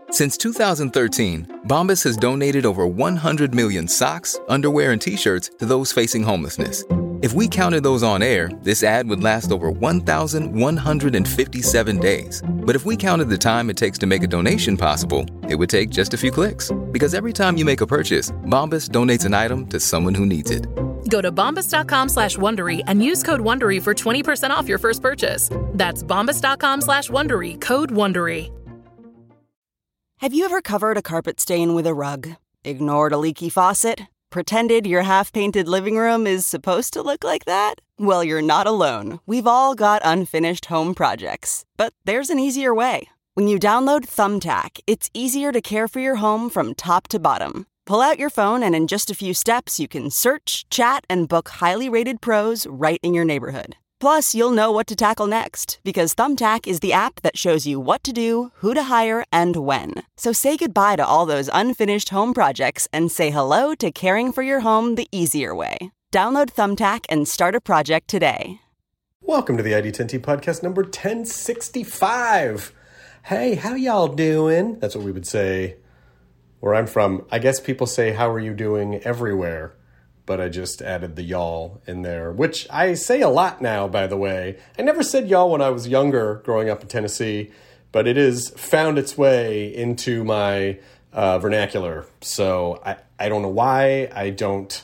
Since 2013, Bombas has donated over 100 million socks, underwear, and T-shirts to those facing homelessness. If we counted those on air, this ad would last over 1,157 days. But if we counted the time it takes to make a donation possible, it would take just a few clicks. Because every time you make a purchase, Bombas donates an item to someone who needs it. Go to bombas.com/Wondery and use code Wondery for 20% off your first purchase. That's bombas.com/Wondery, code Wondery. Have you ever covered a carpet stain with a rug? Ignored a leaky faucet? Pretended your half-painted living room is supposed to look like that? Well, you're not alone. We've all got unfinished home projects. But there's an easier way. When you download Thumbtack, it's easier to care for your home from top to bottom. Pull out your phone and in just a few steps, you can search, chat, and book highly rated pros right in your neighborhood. Plus, you'll know what to tackle next, because Thumbtack is the app that shows you what to do, who to hire, and when. So say goodbye to all those unfinished home projects and say hello to caring for your home the easier way. Download Thumbtack and start a project today. Welcome to the ID10T podcast number 1065. Hey, how y'all doing? That's what we would say where I'm from. I guess people say, how are you doing everywhere? But I just added the y'all in there, which I say a lot now, by the way. I never said y'all when I was younger, growing up in Tennessee, but it has found its way into my vernacular. So I don't know why. I don't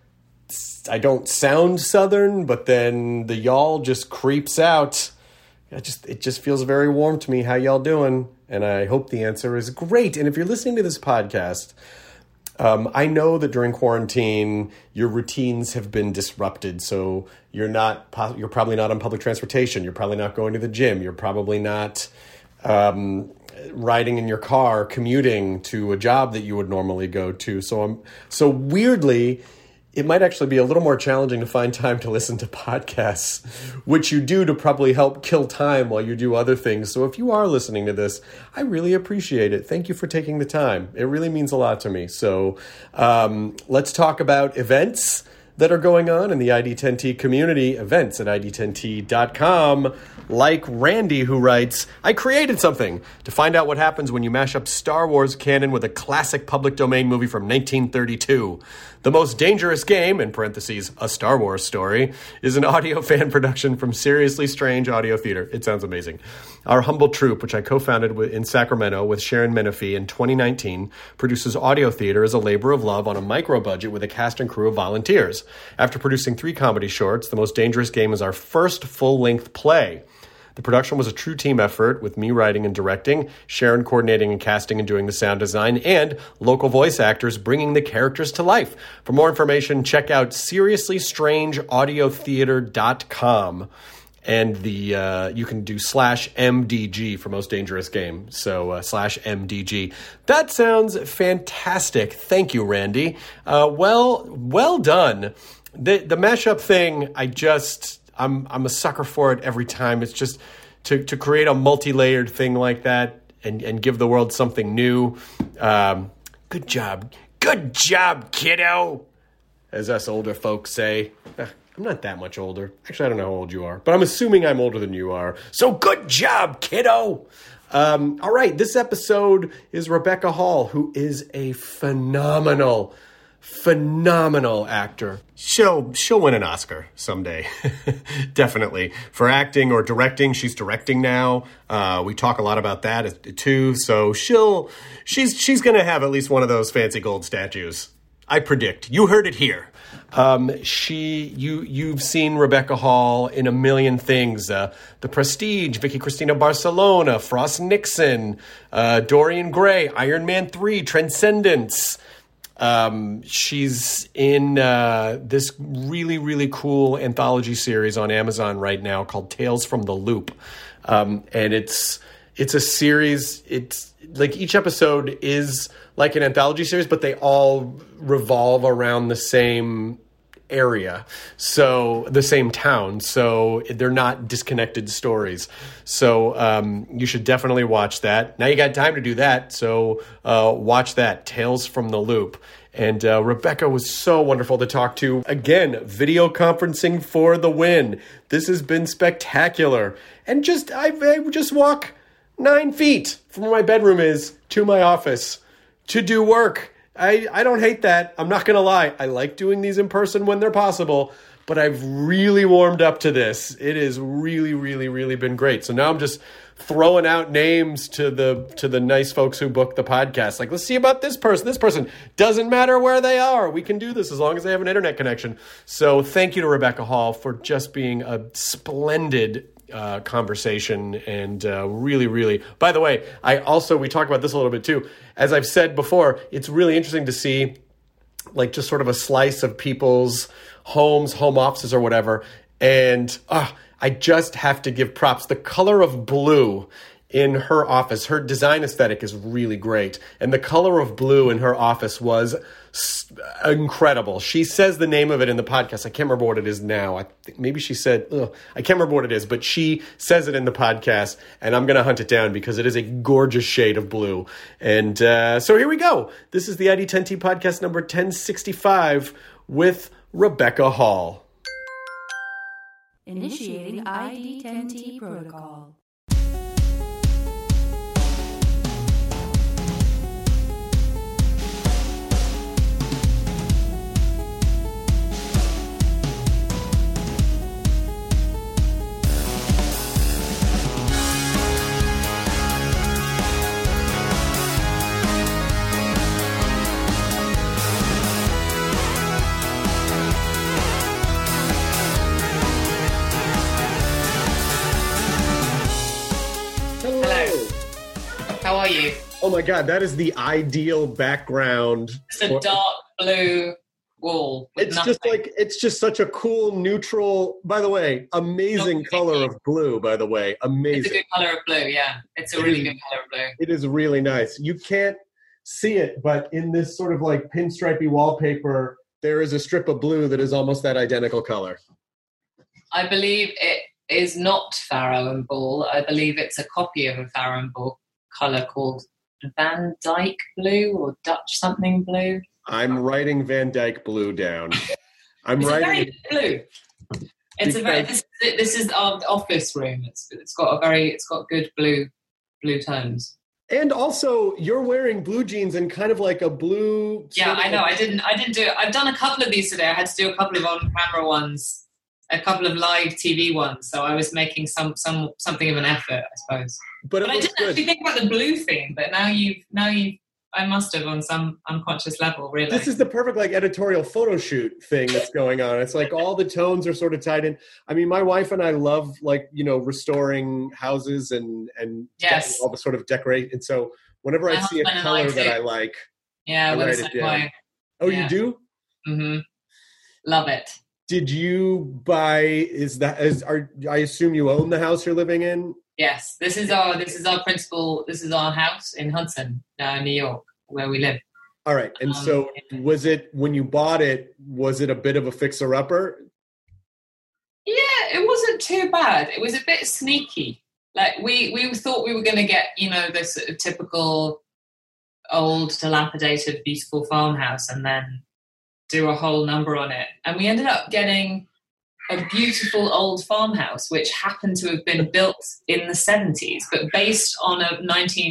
sound Southern, but then the y'all just creeps out. It just feels very warm to me. How y'all doing? And I hope the answer is great. And if you're listening to this podcast, I know that during quarantine, your routines have been disrupted. So you're probably not on public transportation. You're probably not going to the gym. You're probably not riding in your car, commuting to a job that you would normally go to. So weirdly, it might actually be a little more challenging to find time to listen to podcasts, which you do to probably help kill time while you do other things. So if you are listening to this, I really appreciate it. Thank you for taking the time. It really means a lot to me. So let's talk about events that are going on in the ID10T community, events at ID10T.com. Like Randy, who writes, I created something to find out what happens when you mash up Star Wars canon with a classic public domain movie from 1932. The Most Dangerous Game, in parentheses, A Star Wars Story, is an audio fan production from Seriously Strange Audio Theater. It sounds amazing. Our humble troupe, which I co-founded in Sacramento with Sharon Menifee in 2019, produces audio theater as a labor of love on a micro-budget with a cast and crew of volunteers. After producing 3 comedy shorts, The Most Dangerous Game is our first full-length play. The production was a true team effort, with me writing and directing, Sharon coordinating and casting and doing the sound design, and local voice actors bringing the characters to life. For more information, check out SeriouslyStrangeAudioTheater.com. And you can do /MDG for Most Dangerous Game. So /MDG. That sounds fantastic. Thank you, Randy. Well done. The mashup thing, I'm a sucker for it every time. It's just to create a multi-layered thing like that and give the world something new. Good job, kiddo, as us older folks say. I'm not that much older. Actually, I don't know how old you are, but I'm assuming I'm older than you are. So good job, kiddo. All right, this episode is Rebecca Hall, who is a phenomenal actor. She'll win an Oscar someday. Definitely. For acting or directing. She's directing now. We talk a lot about that too. So she's going to have at least one of those fancy gold statues. I predict. You heard it here. You've seen Rebecca Hall in a million things. The Prestige, Vicky Cristina Barcelona, Frost Nixon, Dorian Gray, Iron Man 3, Transcendence. She's in this really, really cool anthology series on Amazon right now called Tales from the Loop. And it's a series. It's like each episode is like an anthology series, but they all revolve around the same area, so the same town, so they're not disconnected stories. So you should definitely watch that. Now you got time to do that, so watch that, Tales from the Loop. And Rebecca was so wonderful to talk to. Again, video conferencing for the win. This has been spectacular. And I just walk 9 feet from where my bedroom is to my office to do work. I don't hate that. I'm not going to lie. I like doing these in person when they're possible, but I've really warmed up to this. It has really, really, really been great. So now I'm just throwing out names to the nice folks who book the podcast. Like, let's see about this person. This person, doesn't matter where they are. We can do this as long as they have an internet connection. So thank you to Rebecca Hall for just being a splendid conversation and really, really, by the way, we talked about this a little bit too. As I've said before, it's really interesting to see like just sort of a slice of people's homes, home offices or whatever. And I just have to give props. The color of blue in her office, her design aesthetic is really great. And the color of blue in her office was incredible. She says the name of it in the podcast. I can't remember what it is now. I think maybe she said, I can't remember what it is, but she says it in the podcast, and I'm going to hunt it down because it is a gorgeous shade of blue. And so here we go. This is the ID10T podcast number 1065 with Rebecca Hall. Initiating ID10T protocol. How are you? Oh my God, that is the ideal background. It's a dark blue wall. It's just such a cool, neutral, by the way, amazing color of blue, by the way. Amazing. It's a good color of blue, yeah. It's a really good color of blue. It is really nice. You can't see it, but in this sort of like pinstripey wallpaper, there is a strip of blue that is almost that identical color. I believe it is not Farrow and Ball. I believe it's a copy of a Farrow and Ball color called Van Dyke blue or Dutch something blue. I'm writing Van Dyke blue down. It's very blue. It's a very. This is our office room. It's got good blue tones. And also, you're wearing blue jeans and kind of like a blue. Yeah, I know. I didn't do it. I've done a couple of these today. I had to do a couple of on-camera ones, a couple of live TV ones. So I was making something of an effort, I suppose. But I didn't actually think about the blue thing. But now I must have on some unconscious level, really. This is the perfect like editorial photo shoot thing that's going on. It's like all the tones are sort of tied in. I mean, my wife and I love restoring houses and yes, all the sort of decorate. And so whenever I see a color that I like, I write it down. Oh, yeah. You do? Mm-hmm. Love it. Did you buy? I assume you own the house you're living in? Yes, this is our principal. This is our house in Hudson, New York, where we live. All right, and so was it when you bought it? Was it a bit of a fixer-upper? Yeah, it wasn't too bad. It was a bit sneaky. Like we thought we were going to get this sort of typical old, dilapidated, beautiful farmhouse, and then do a whole number on it, and we ended up getting a beautiful old farmhouse, which happened to have been built in the 70s, but based on a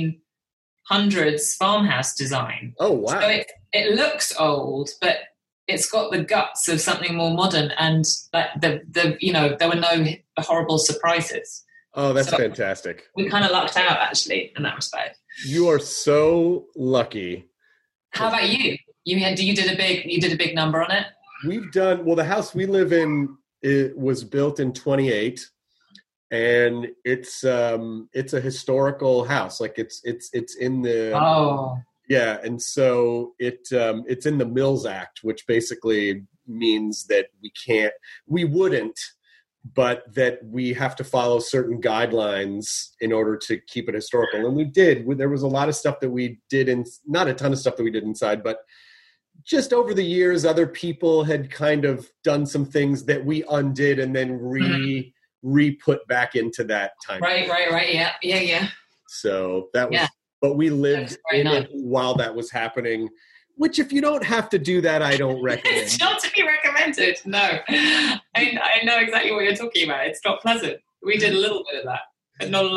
1900s farmhouse design. Oh, wow. So it looks old, but it's got the guts of something more modern, and there were no horrible surprises. Oh, that's fantastic. We kind of lucked out, actually, in that respect. You are so lucky. How about you? You did a big number on it? We've done, the house we live in, it was built in 1928, and it's a historical house. Like it's in the yeah, and so it's in the Mills Act, which basically means that we wouldn't, but that we have to follow certain guidelines in order to keep it historical. And we did. There was a lot of stuff that we did not a ton of stuff that we did inside, but just over the years, other people had kind of done some things that we undid and then re-put back into that time. Right. Yeah. So that was, but we lived in it while that was happening, which if you don't have to do that, I don't recommend. It's not to be recommended. No, I know exactly what you're talking about. It's not pleasant. We did a little bit of that, but not a lot.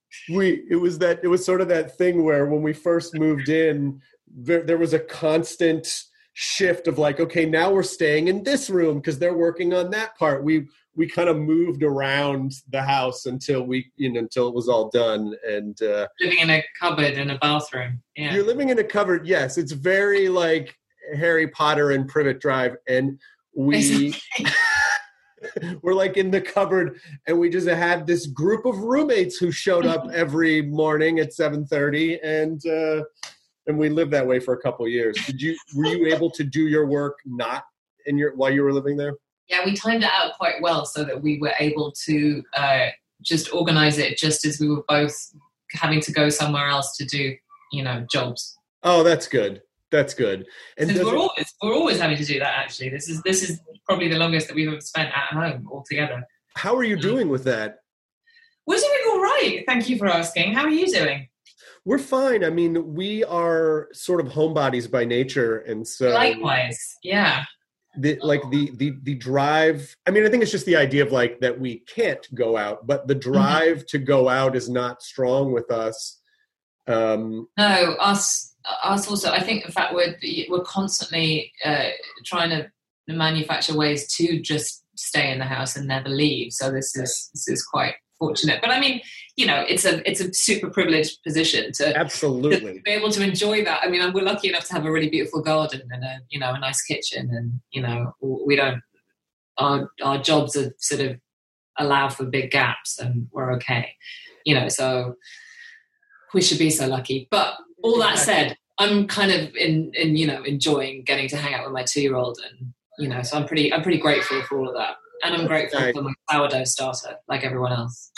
It was sort of that thing where when we first moved in, there was a constant shift of like, okay, now we're staying in this room because they're working on that part. We kind of moved around the house until it was all done. And living in a cupboard in a bathroom. Yeah. You're living in a cupboard. Yes, it's very like Harry Potter and Privet Drive, and we're like in the cupboard, and we just had this group of roommates who showed up every morning at 7:30, and we lived that way for a couple of years. Were you able to do your work not while you were living there? Yeah, we timed it out quite well so that we were able to just organize it just as we were both having to go somewhere else to do, jobs. Oh, that's good. That's good. And we're always having to do that. Actually, this is probably the longest that we've ever spent at home altogether. How are you doing with that? We're doing all right. Thank you for asking. How are you doing? We're fine. I mean, we are sort of homebodies by nature, and so likewise, yeah. The drive. I mean, I think it's just the idea of like that we can't go out, but the drive to go out is not strong with us. No, us also. I think in fact we're constantly trying to manufacture ways to just stay in the house and never leave. So this is quite fortunate. But I mean, it's a super privileged position to absolutely to be able to enjoy that. I mean, we're lucky enough to have a really beautiful garden and a nice kitchen, and we don't. Our jobs are sort of allow for big gaps, and we're okay. So we should be so lucky. But all that said, I'm kind of enjoying getting to hang out with my 2-year-old, and so I'm pretty grateful for all of that, and I'm grateful for my sourdough starter, like everyone else.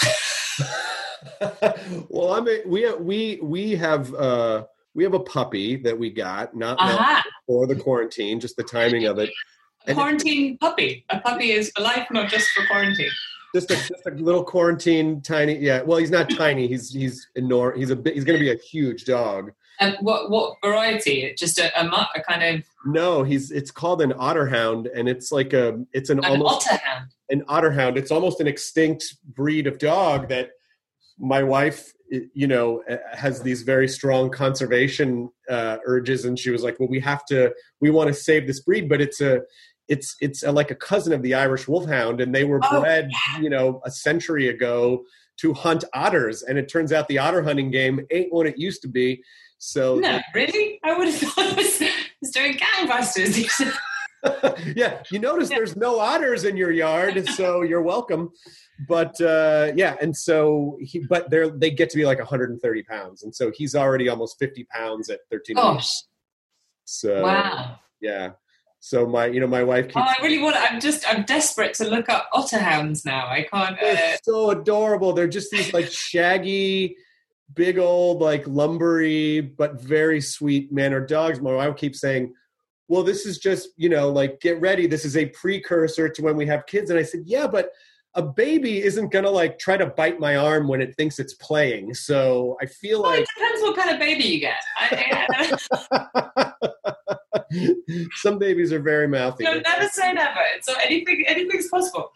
Well, we have a puppy that we got not for the quarantine, just the timing of it. Quarantine puppy. A puppy is for life, not just for quarantine. Just a little quarantine, tiny. Yeah. Well, he's not tiny. He's enormous. He's going to be a huge dog. And what variety? Just a kind of. No, it's called an Otterhound, and it's like an Otterhound. An Otterhound. It's almost an extinct breed of dog that my wife, has these very strong conservation urges, and she was like, "Well, we want to save this breed, but it's like a cousin of the Irish Wolfhound, and they were bred, a century ago to hunt otters, and it turns out the otter hunting game ain't what it used to be." So no, really? I would have thought it was doing gangbusters. Yeah, you notice there's no otters in your yard, so you're welcome. But and so they get to be like 130 pounds, and so he's already almost 50 pounds at 13 weeks. So wow, yeah. So my wife keeps. I really want. I'm desperate to look up Otterhounds now. I can't. They're so adorable. They're just these like shaggy, big old like lumbery but very sweet mannered dogs. My wife keeps saying, "Well, this is just like get ready. This is a precursor to when we have kids." And I said, "Yeah, but a baby isn't gonna like try to bite my arm when it thinks it's playing." So I feel like it depends what kind of baby you get. Some babies are very mouthy. No, never say never. So anything's possible.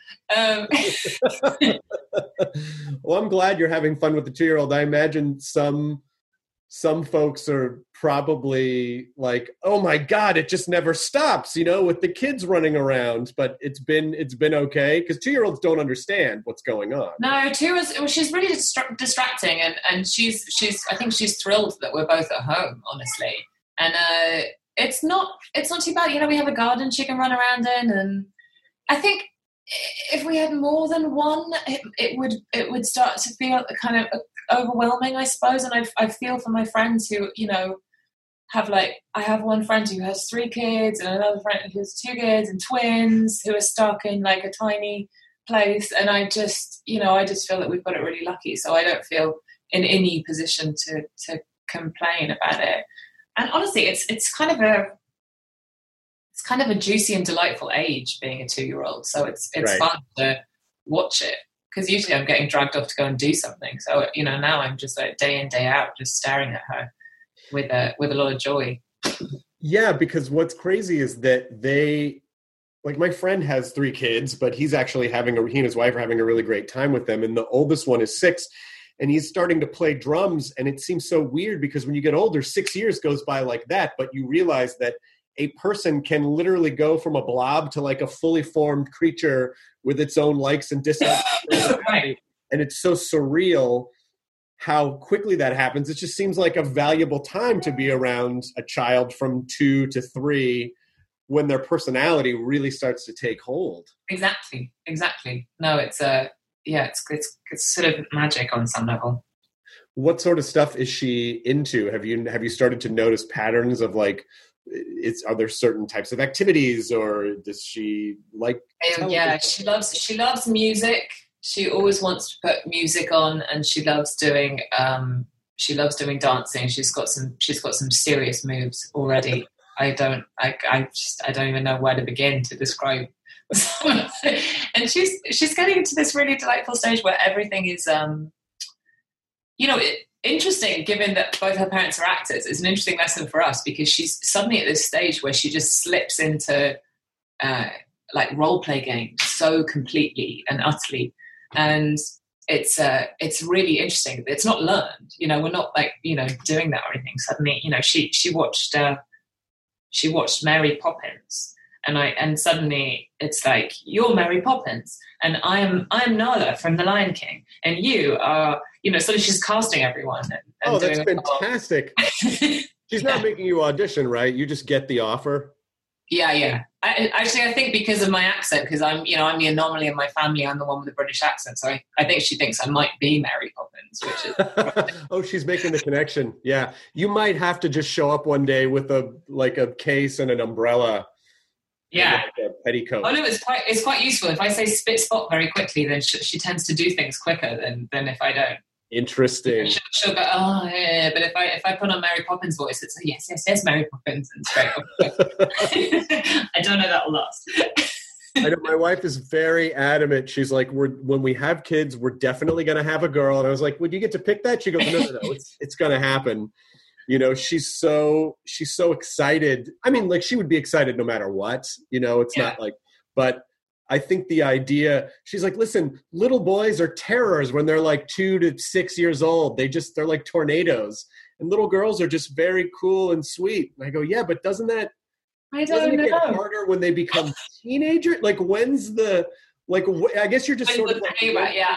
Well, I'm glad you're having fun with the 2-year-old. I imagine some folks are probably like, "Oh my God, it just never stops," with the kids running around. But it's been okay because 2-year-olds don't understand what's going on. No, she's really distracting, and I think she's thrilled that we're both at home, honestly. And it's not too bad. We have a garden she can run around in, and I think if we had more than one, it would start to feel kind of overwhelming, I suppose. And I feel for my friends who have I have one friend who has 3 kids and another friend who has 2 kids and twins who are stuck in like a tiny place, and I just feel that we've got it really lucky, so I don't feel in any position to complain about it. And honestly, it's kind of a juicy and delightful age being a 2-year-old, so it's right. Fun to watch it. Because usually I'm getting dragged off to go and do something. So, now I'm just like day in, day out, just staring at her with a lot of joy. Yeah, because what's crazy is that my friend has 3 kids, but he's actually he and his wife are having a really great time with them. And the oldest one is 6. and he's starting to play drums. And it seems so weird because when you get older, 6 years goes by like that, but you realize that a person can literally go from a blob to like a fully formed creature with its own likes and dislikes. Right. And it's so surreal how quickly that happens. It just seems like a valuable time to be around a child from 2 to 3 when their personality really starts to take hold. Exactly. No, it's sort of magic on some level. What sort of stuff is she into? Have you started to notice patterns of like, are there certain types of activities, or does she like television? She loves music. She always wants to put music on, and she loves doing dancing. She's got some serious moves already. I don't even know where to begin to describe. And she's getting to this really delightful stage where everything is interesting, given that both her parents are actors. It's an interesting lesson for us because she's suddenly at this stage where she just slips into like role play games so completely and utterly. And it's really interesting. It's not learned, we're not like, doing that or anything. Suddenly, she watched Mary Poppins, and suddenly it's like, you're Mary Poppins and I'm Nala from The Lion King, and you are, so she's casting everyone. And that's fantastic. She's not making you audition, right? You just get the offer. Yeah. I think because of my accent, because I'm the anomaly in my family, I'm the one with the British accent. So I think she thinks I might be Mary Poppins, which is... Oh, she's making the connection. Yeah. You might have to just show up one day with a case and an umbrella. Yeah. And a petticoat. Oh no, it's quite useful. If I say spit spot very quickly, then she tends to do things quicker than if I don't. Interesting. She'll go, oh yeah, but if I put on Mary Poppins' voice, it's like, yes, Mary Poppins, and straight up. I don't know that will last. I know my wife is very adamant. She's like, when we have kids, we're definitely going to have a girl. And I was like, would you get to pick that? She goes, no, it's going to happen. She's so excited. I mean, like, she would be excited no matter what. It's not like, but I think the idea, she's like, listen, little boys are terrors when they're like 2 to 6 years old. They're like tornadoes. And little girls are just very cool and sweet. And I go, yeah, but doesn't it get harder when they become teenagers? Like, when's the, like, I guess you're just sort of like...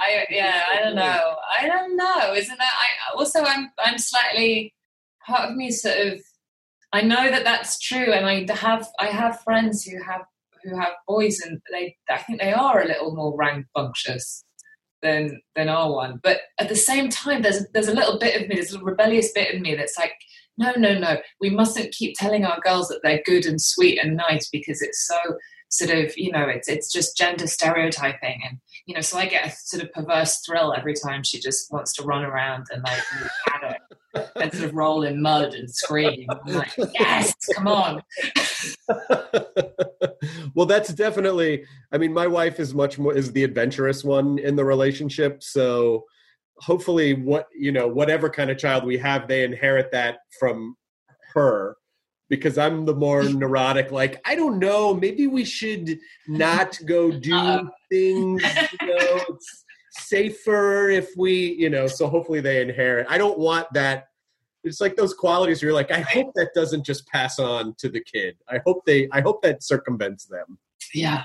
I don't know. Isn't that, I'm slightly, part of me sort of, I know that that's true. And I have friends who have boys, and I think they are a little more rambunctious than our one. But at the same time, there's a little bit of me, there's a rebellious bit in me that's like, no, we mustn't keep telling our girls that they're good and sweet and nice, because it's so sort of, it's just gender stereotyping. And, so I get a sort of perverse thrill every time she just wants to run around and like paddock and sort of roll in mud and scream. I'm like, yes, come on. Well, that's definitely, I mean, my wife is is the adventurous one in the relationship. So hopefully whatever kind of child we have, they inherit that from her, because I'm the more neurotic, like, I don't know, maybe we should not go do things, it's safer if we, so hopefully they inherit. I don't want that. It's like those qualities where you're like, I hope that doesn't just pass on to the kid. I hope that circumvents them. Yeah.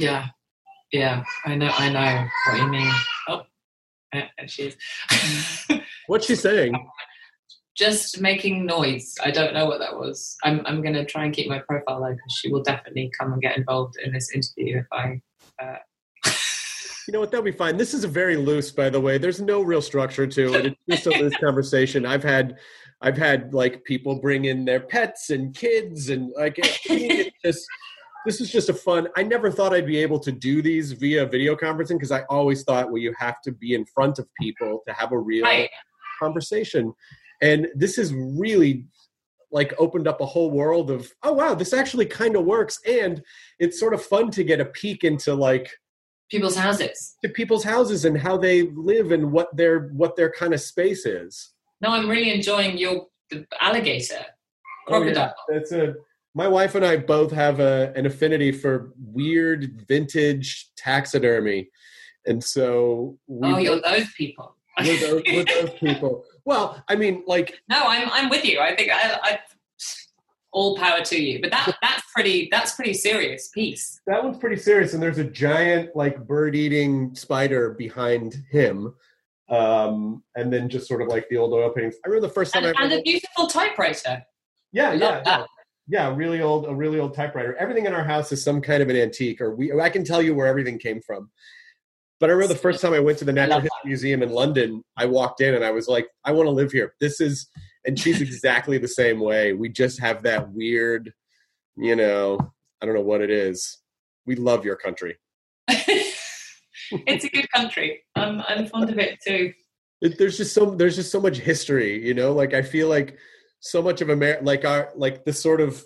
I know what you mean. Oh, and she is. What's she saying? Just making noise. I don't know what that was. I'm going to try and keep my profile low, because she will definitely come and get involved in this interview if I... You know what? That'll be fine. This is a very loose, by the way. There's no real structure to it. It's just a loose conversation. I've had like people bring in their pets and kids, and like this is just a fun. I never thought I'd be able to do these via video conferencing, because I always thought, well, you have to be in front of people to have a real conversation. And this has really like opened up a whole world of, oh wow, this actually kind of works. And it's sort of fun to get a peek into like people's houses and how they live and what their kind of space is. No, I'm really enjoying the alligator crocodile. Oh, yeah. My wife and I both have an affinity for weird vintage taxidermy. And so you're those people. We're those people. Well, I mean, like, no, I'm with you. I think I all power to you. But that's pretty serious piece. That one's pretty serious, and there's a giant like bird-eating spider behind him, and then just sort of like the old oil paintings. I remember the first time and a beautiful typewriter. Yeah, a really old typewriter. Everything in our house is some kind of an antique, I can tell you where everything came from. But I remember the first time I went to the Natural History Museum in London, I walked in and I was like, I want to live here. And she's exactly the same way. We just have that weird, I don't know what it is. We love your country. It's a good country. I'm fond of it too. There's just so much history, like I feel like so much of America, the sort of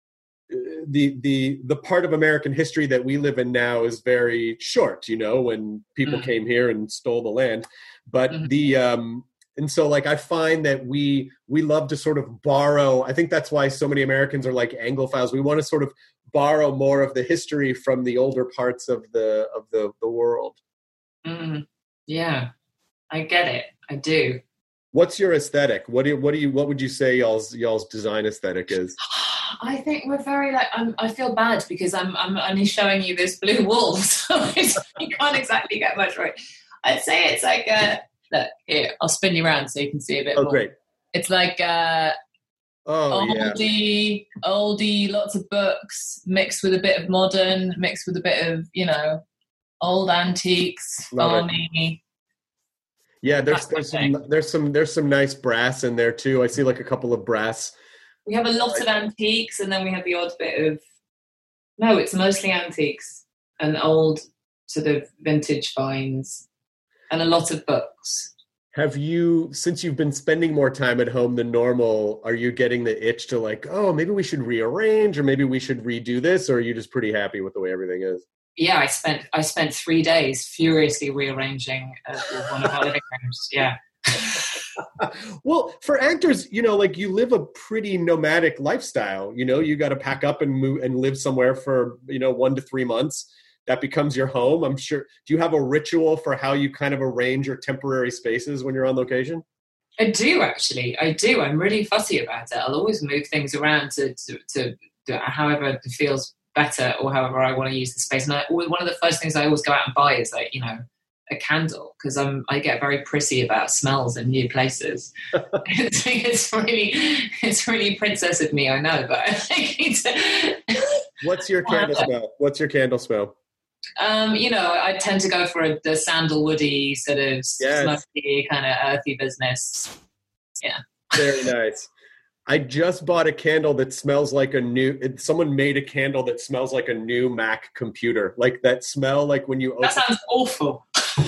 the part of American history that we live in now is very short, when people came here and stole the land. But and so like I find that we love to sort of borrow. I think that's why so many Americans are like Anglophiles. We want to sort of borrow more of the history from the older parts of the world. Yeah, I get it. I do. What's your aesthetic? What would you say y'all's design aesthetic is? I think we're very I feel bad because I'm only showing you this blue wall, so you can't exactly get much right. I'd say it's like look here. I'll spin you around so you can see a bit more. Oh, great! It's like oldie, lots of books mixed with a bit of modern, mixed with a bit of old antiques, farmy. Yeah, there's some nice brass in there too. I see like a couple of brass. We have a lot of antiques, and then we have the odd bit of. No, it's mostly antiques and old sort of vintage finds, and a lot of books. Have you, since you've been spending more time at home than normal, are you getting the itch to like, oh, maybe we should rearrange, or maybe we should redo this, or are you just pretty happy with the way everything is? Yeah, I spent 3 days furiously rearranging one of our living rooms. Yeah. Well, for actors, like you live a pretty nomadic lifestyle. You got to pack up and move and live somewhere for 1 to 3 months. That becomes your home. I'm sure. Do you have a ritual for how you kind of arrange your temporary spaces when you're on location? I do actually. I do. I'm really fussy about it. I'll always move things around to however it feels better or however I want to use the space. And one of the first things I always go out and buy is like, a candle, because I get very prissy about smells in new places. it's really princess of me, I know, but I think What's your candle smell? I tend to go for the sandalwoody sort of smoky kind of earthy business. Yeah. Very nice. I just bought a candle that smells like someone made a candle that smells like a new Mac computer. Like that smell, like when you open. That sounds awful.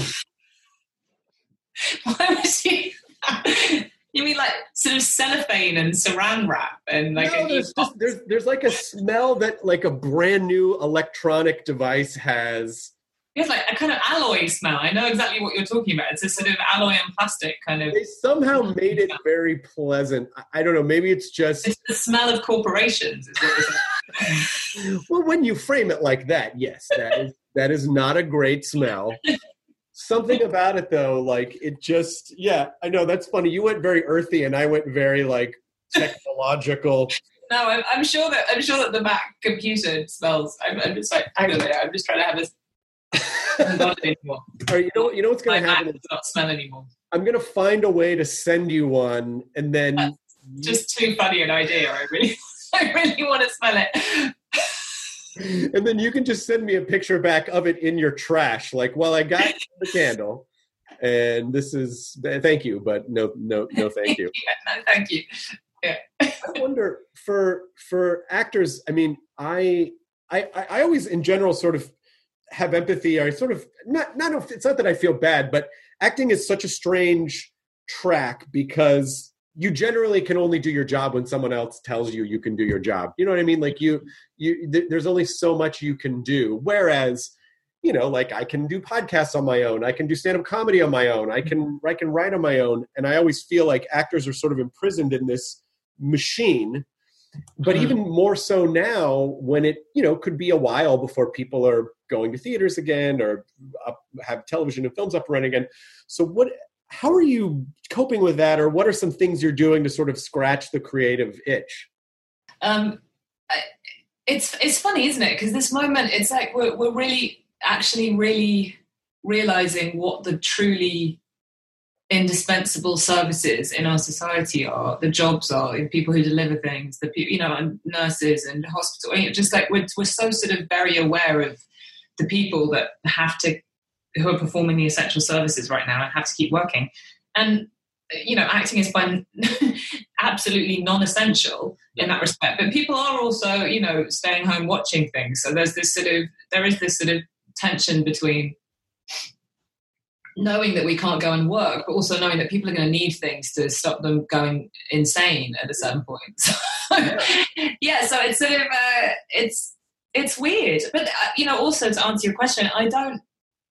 Why was you? You mean like sort of cellophane and saran wrap and like? No, there's like a smell that like a brand new electronic device has. It's like a kind of alloy smell. I know exactly what you're talking about. It's a sort of alloy and plastic kind of. They somehow made it very pleasant. I don't know. Maybe it's just. It's the smell of corporations. Is what well, when you frame it like that, yes, that is not a great smell. Something about it though, like it just, I know that's funny. You went very earthy, and I went very like technological. No, I'm sure that the Mac computer smells. I'm just like, hang on a minute. I'm just trying to have this. Not anymore. All right, you know what's going to happen? Does not smell anymore. I'm going to find a way to send you one, and then that's just too funny an idea. I really want to smell it. And then you can just send me a picture back of it in your trash. Like, well, I got the candle, and this is thank you, but no, thank you. No, thank you. Yeah. I wonder for actors. I mean, I always in general sort of have empathy. I sort of it's not that I feel bad, but acting is such a strange track because you generally can only do your job when someone else tells you can do your job. You know what I mean? Like there's only so much you can do. Whereas, like I can do podcasts on my own. I can do stand-up comedy on my own. I can write on my own. And I always feel like actors are sort of imprisoned in this machine. But even more so now when it, could be a while before people are going to theaters again or have television and films up and running again. So how are you coping with that, or what are some things you're doing to sort of scratch the creative itch? It's funny, isn't it? Because this moment, it's like we're really realizing what the truly indispensable services in our society are, the jobs are, the people who deliver things, the people, and nurses and hospital. Just like we're so sort of very aware of the people that who are performing the essential services right now and have to keep working. And acting is by absolutely non-essential in that respect. But people are also, staying home watching things. So there is this sort of tension between knowing that we can't go and work, but also knowing that people are going to need things to stop them going insane at a certain point. So, so it's sort of it's weird. But also to answer your question, I don't.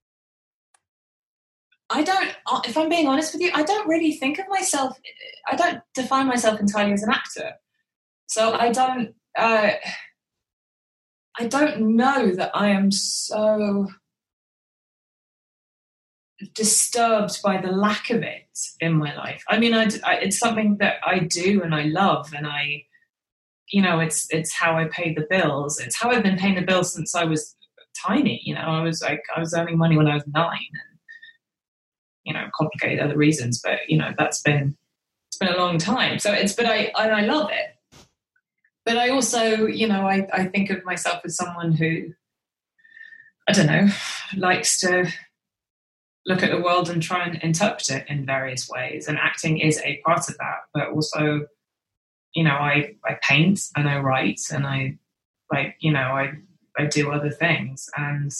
If I'm being honest with you, I don't really think of myself. I don't define myself entirely as an actor. So I don't know that I am so disturbed by the lack of it in my life. I mean, it's something that I do and I love, and it's how I pay the bills. It's how I've been paying the bills since I was tiny. I was earning money when I was 9. Complicated other reasons, but it's been a long time. So I love it. But I also, I think of myself as someone who, I don't know, likes to look at the world and try and interpret it in various ways. And acting is a part of that. But also, I paint and I write and I do other things. And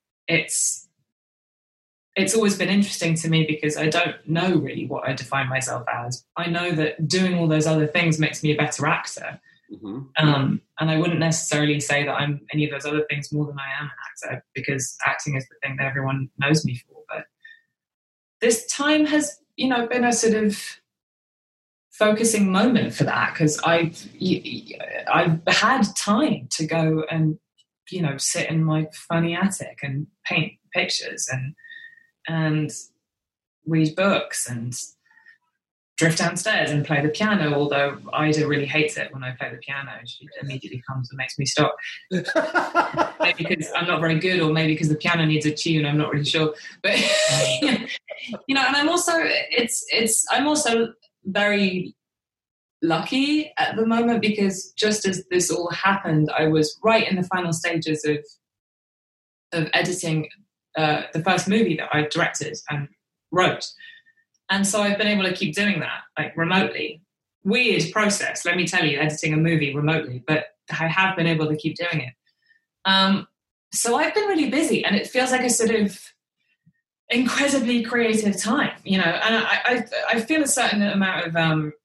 it's always been interesting to me because I don't know really what I define myself as. I know that doing all those other things makes me a better actor. Mm-hmm. And I wouldn't necessarily say that I'm any of those other things more than I am an actor, because acting is the thing that everyone knows me for. But this time has, been a sort of focusing moment for that, because I've had time to go and, sit in my funny attic and paint pictures and read books and drift downstairs and play the piano, although Ida really hates it when I play the piano. She immediately comes and makes me stop. Maybe because I'm not very good, or maybe because the piano needs a tune, I'm not really sure. But, and I'm also very lucky at the moment, because just as this all happened, I was right in the final stages of editing the first movie that I directed and wrote. And so I've been able to keep doing that, like remotely. Weird process, let me tell you, editing a movie remotely, but I have been able to keep doing it. So I've been really busy, and it feels like a sort of incredibly creative time, and I feel a certain amount of,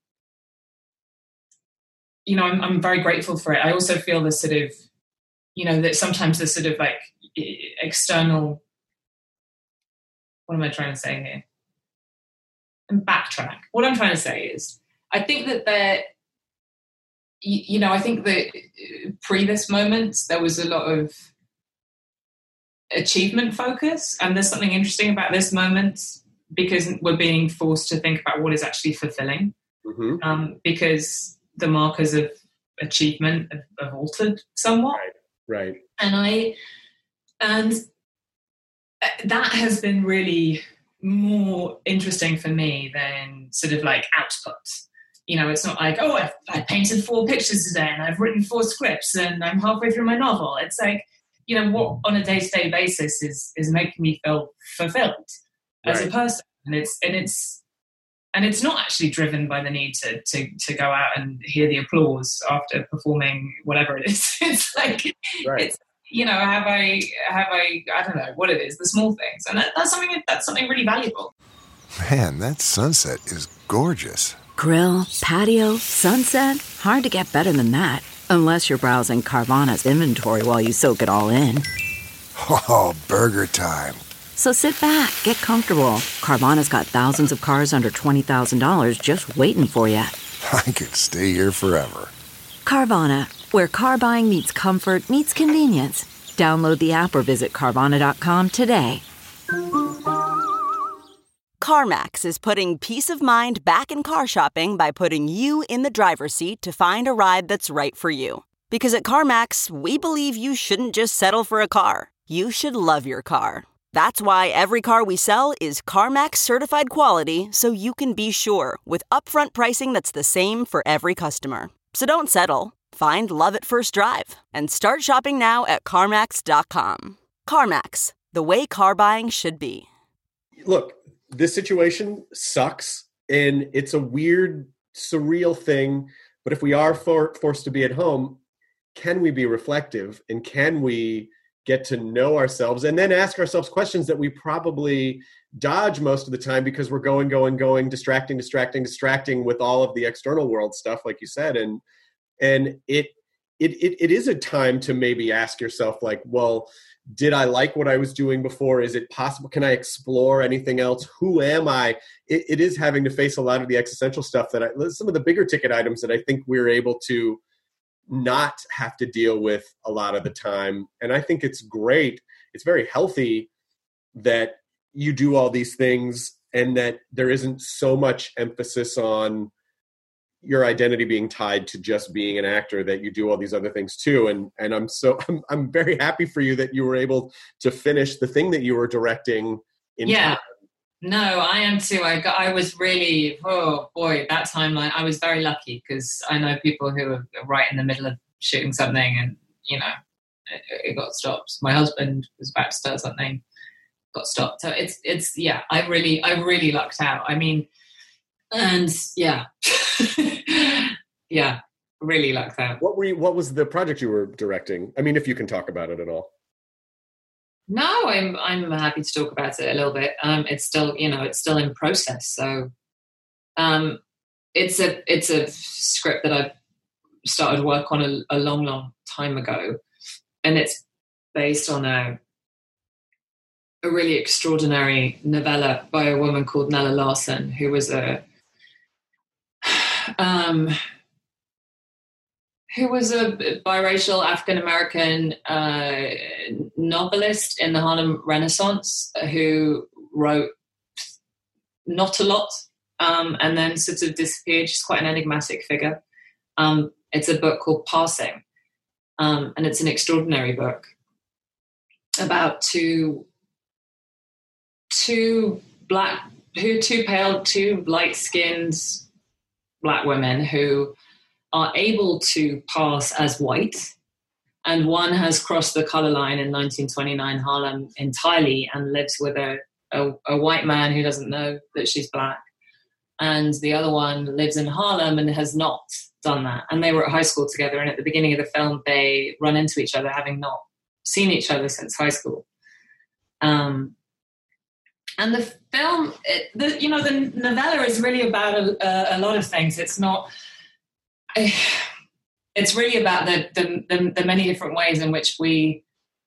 I'm very grateful for it. I also feel the sort of, that sometimes the sort of like external, what am I trying to say here? And backtrack. What I'm trying to say is, I think that I think that pre this moment, there was a lot of achievement focus. And there's something interesting about this moment, because we're being forced to think about what is actually fulfilling. Mm-hmm. Because the markers of achievement have altered somewhat. Right. And that has been really more interesting for me than sort of like output. It's not like, I painted 4 pictures today and I've written 4 scripts and I'm halfway through my novel. It's like, what on a day-to-day basis is making me feel fulfilled as a person. And it's not actually driven by the need to go out and hear the applause after performing whatever it is. It's like, it's, have I don't know what it is, the small things. And that's something really valuable. Man, that sunset is gorgeous. Grill, patio, sunset. Hard to get better than that. Unless you're browsing Carvana's inventory while you soak it all in. Oh, burger time. So sit back, get comfortable. Carvana's got thousands of cars under $20,000 just waiting for you. I could stay here forever. Carvana, where car buying meets comfort meets convenience. Download the app or visit Carvana.com today. CarMax is putting peace of mind back in car shopping by putting you in the driver's seat to find a ride that's right for you. Because at CarMax, we believe you shouldn't just settle for a car. You should love your car. That's why every car we sell is CarMax certified quality, so you can be sure with upfront pricing that's the same for every customer. So don't settle. Find love at first drive and start shopping now at CarMax.com. CarMax, the way car buying should be. Look, this situation sucks, and it's a weird, surreal thing. But if we are forced to be at home, can we be reflective, and can we get to know ourselves and then ask ourselves questions that we probably dodge most of the time because we're going, distracting with all of the external world stuff, like you said. And it is a time to maybe ask yourself, like, well, did I like what I was doing before? Is it possible? Can I explore anything else? Who am I? It is having to face a lot of the existential stuff some of the bigger ticket items that I think we're able to not have to deal with a lot of the time. And I think it's great. It's very healthy that you do all these things and that there isn't so much emphasis on your identity being tied to just being an actor, that you do all these other things too. And I'm very happy for you that you were able to finish the thing that you were directing in time. No, I am too. I was really, oh boy, that timeline, I was very lucky because I know people who are right in the middle of shooting something and, it got stopped. My husband was about to start something, got stopped. So it's I really lucked out. I mean, and yeah, yeah, really lucked out. What was the project you were directing? I mean, if you can talk about it at all. No, I'm happy to talk about it a little bit. It's still, it's still in process. So, it's a script that I started work on a long time ago, and it's based on a really extraordinary novella by a woman called Nella Larsen, who was a biracial African-American novelist in the Harlem Renaissance who wrote not a lot and then sort of disappeared. She's quite an enigmatic figure. It's a book called Passing, and it's an extraordinary book about two light-skinned Black women who are able to pass as white, and one has crossed the color line in 1929 Harlem entirely and lives with a white man who doesn't know that she's Black, and the other one lives in Harlem and has not done that. And they were at high school together, and at the beginning of the film they run into each other, having not seen each other since high school. And the film, the novella is really about a lot of things. It's not. It's really about the many different ways in which we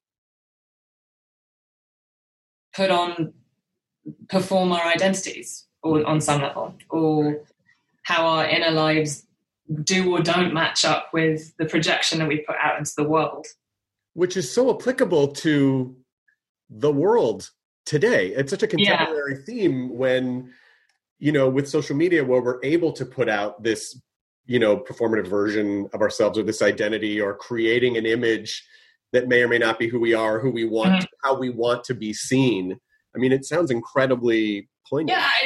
perform our identities, or on some level, or how our inner lives do or don't match up with the projection that we put out into the world. Which is so applicable to the world today. It's such a contemporary theme when, with social media, where we're able to put out this, performative version of ourselves, or this identity, or creating an image that may or may not be who we are, who we want, how we want to be seen. I mean, it sounds incredibly poignant. Yeah,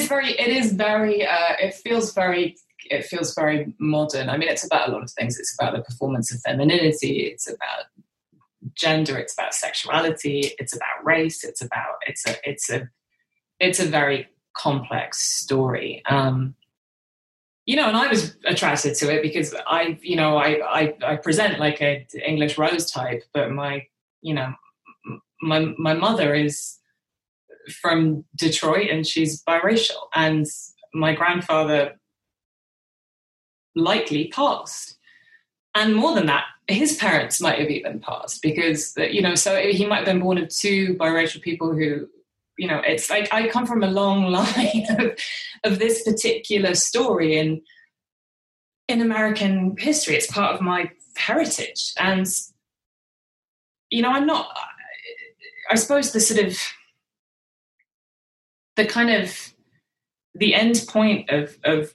it feels very modern. I mean, it's about a lot of things. It's about the performance of femininity. It's about gender. It's about sexuality. It's about race. It's a very complex story. And I was attracted to it because I present like an English Rose type, but my mother is from Detroit and she's biracial, and my grandfather likely passed. And more than that, his parents might have even passed because, so he might have been born of two biracial people who, it's like I come from a long line of this particular story in American history. It's part of my heritage. And, I suppose the the end point of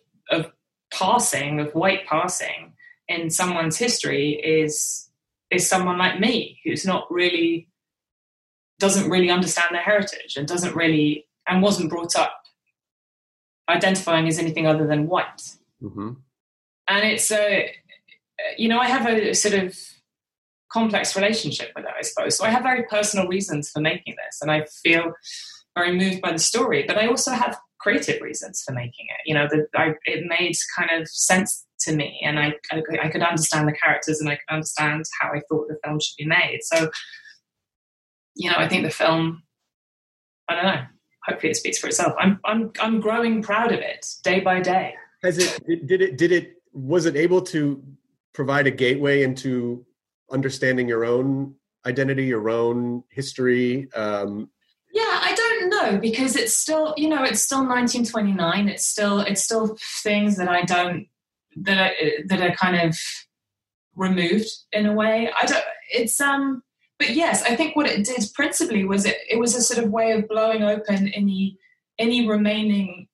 white passing in someone's history is someone like me, who's doesn't really understand their heritage and wasn't brought up identifying as anything other than white. Mm-hmm. And it's I have a sort of complex relationship with it, I suppose. So I have very personal reasons for making this, and I feel very moved by the story, but I also have creative reasons for making it. It made kind of sense to me, and I could understand the characters, and I could understand how I thought the film should be made. So, I think the film, I don't know, hopefully it speaks for itself. I'm growing proud of it day by day. Was it able to provide a gateway into understanding your own identity, your own history? I don't know, because it's still 1929. It's still things that that are kind of removed in a way. But yes, I think what it did principally was it was a sort of way of blowing open any remaining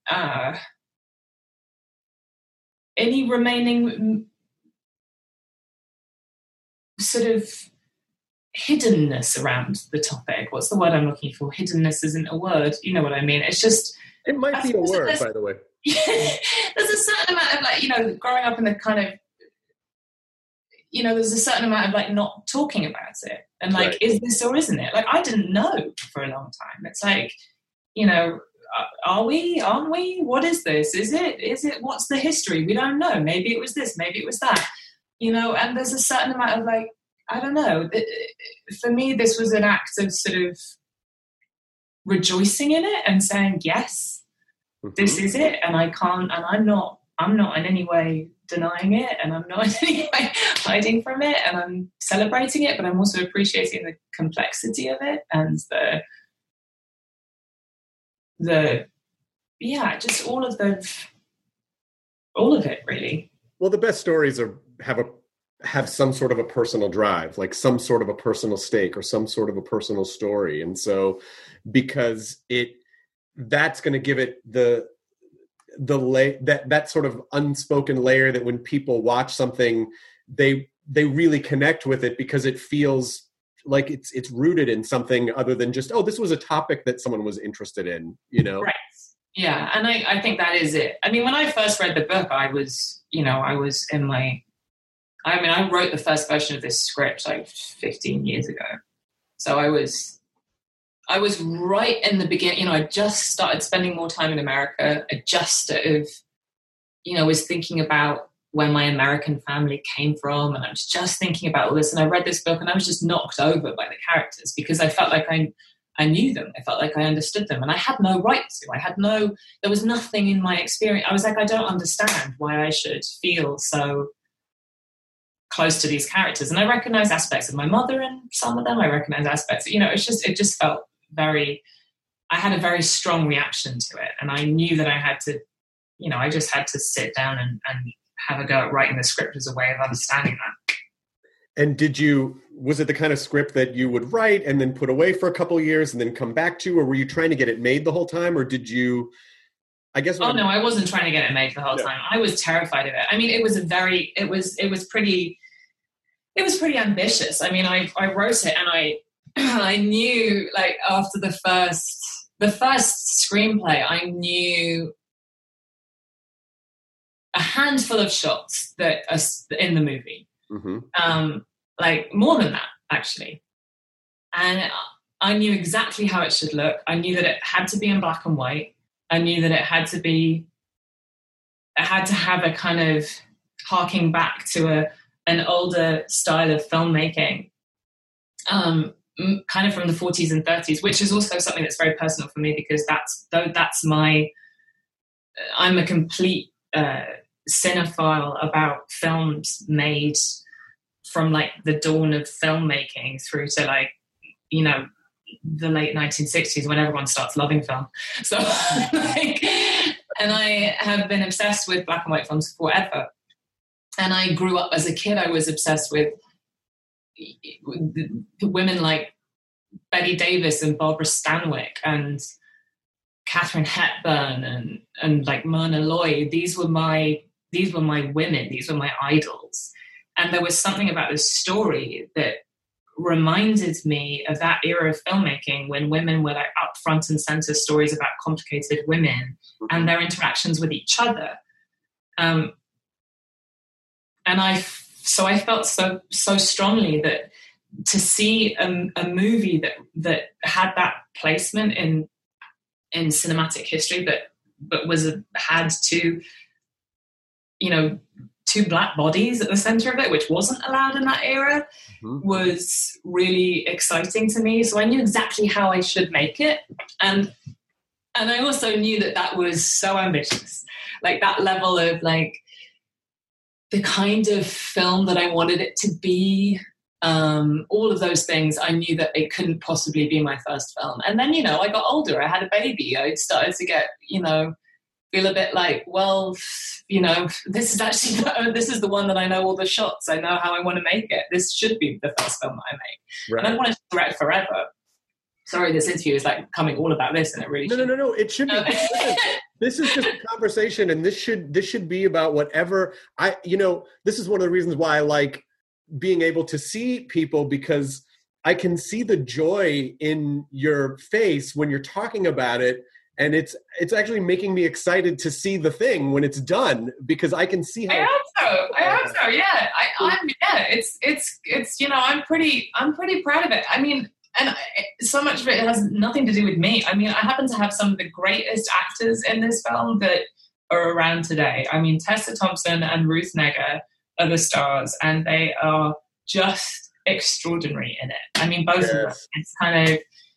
sort of hiddenness around the topic. What's the word I'm looking for? Hiddenness isn't a word. You know what I mean? It's just... It might be a word, by the way. There's a certain amount of growing up in the kind of, there's a certain amount of not talking about it. And right. Is this or isn't it? I didn't know for a long time. It's are we, aren't we? What is this? Is it, what's the history? We don't know. Maybe it was this, maybe it was that, and there's a certain amount of I don't know. For me, this was an act of sort of rejoicing in it and saying, yes, this is it. And I'm not in any way denying it, and I'm not in any way hiding from it, and I'm celebrating it, but I'm also appreciating the complexity of it and just all of it, really. Well, the best stories have some sort of a personal drive, like some sort of a personal stake or some sort of a personal story. And so because that's going to give it that sort of unspoken layer that when people watch something, they really connect with it because it feels like it's rooted in something other than just, this was a topic that someone was interested in, Right. Yeah. And I think that is it. I mean, when I first read the book, I wrote the first version of this script 15 years ago. So I was right in the beginning. I just started spending more time in America. I just sort of, was thinking about where my American family came from. And I was just thinking about all this. And I read this book and I was just knocked over by the characters because I felt like I knew them. I felt like I understood them. And I had no right to. There was nothing in my experience. I was like, I don't understand why I should feel so close to these characters. And I recognize aspects of my mother in some of them. I recognize aspects, it just felt I had a very strong reaction to it. And I knew that I had to, I just had to sit down and have a go at writing the script as a way of understanding that. And was it the kind of script that you would write and then put away for a couple of years and then come back to, or were you trying to get it made the whole time? Or did you, I guess... no, I wasn't trying to get it made the whole time. I was terrified of it. I mean, it was pretty ambitious. I mean, I wrote it and I knew after the first screenplay, I knew a handful of shots that are in the movie. Mm-hmm. More than that, actually. And I knew exactly how it should look. I knew that it had to be in black and white. I knew that it had to have a kind of harking back to an older style of filmmaking, kind of from the 40s and 30s, which is also something that's very personal for me because I'm a complete cinephile about films made from the dawn of filmmaking through to the late 1960s when everyone starts loving film. So and I have been obsessed with black and white films forever. And I grew up as a kid, I was obsessed with women like Betty Davis and Barbara Stanwyck and Katharine Hepburn and like Myrna Loy. These were my women. These were my idols. And there was something about this story that reminded me of that era of filmmaking when women were like up front and center, stories about complicated women and their interactions with each other. And I felt so strongly that to see a movie that had that placement in cinematic history, but had two Black bodies at the center of it, which wasn't allowed in that era, was really exciting to me. So I knew exactly how I should make it. And I also knew that was so ambitious, like that level of like the kind of film that I wanted it to be, all of those things. I knew that it couldn't possibly be my first film. And then, I got older, I had a baby, I started to get, feel a bit like, well, this is the one that I know all the shots. I know how I want to make it. This should be the first film that I make. Right. And I wanted to direct forever. Sorry, this interview is like becoming all about this, and it really No. It should be. This is just a conversation, and this should be about whatever. This is one of the reasons why I like being able to see people, because I can see the joy in your face when you're talking about it. And it's actually making me excited to see the thing when it's done, because I can see how. I hope so. Yeah. It's I'm pretty proud of it. I mean, and so much of it has nothing to do with me. I mean, I happen to have some of the greatest actors in this film that are around today. I mean, Tessa Thompson and Ruth Negga are the stars, and they are just extraordinary in it. I mean, both of them. It's kind of.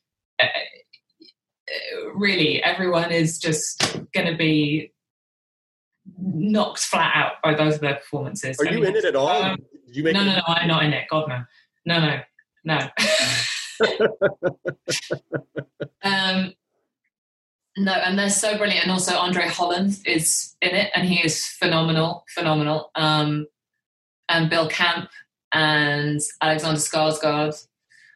Really, everyone is just going to be knocked flat out by both of their performances. Are you in it at all? No, I'm not in it. God, no. No, and they're so brilliant. And also Andre Holland is in it, and he is phenomenal. And Bill Camp and Alexander Skarsgård.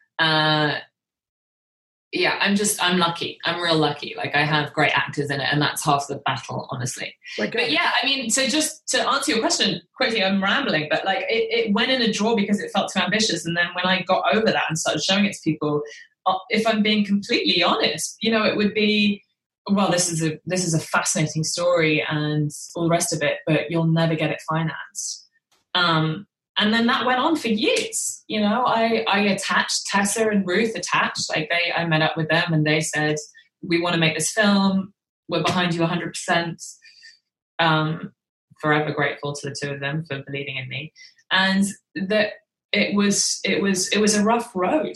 I'm lucky. I'm real lucky. Like, I have great actors in it, and that's half the battle, honestly. But yeah, I mean, so just to answer your question quickly, I'm rambling, but like it went in a drawer because it felt too ambitious. And then when I got over that and started showing it to people, if I'm being completely honest, it would be, well, this is a fascinating story and all the rest of it, but you'll never get it financed. And then that went on for years. I attached, Tessa and Ruth attached, I met up with them and they said, we want to make this film. We're behind you 100%. Forever grateful to the two of them for believing in me. And that it was a rough road.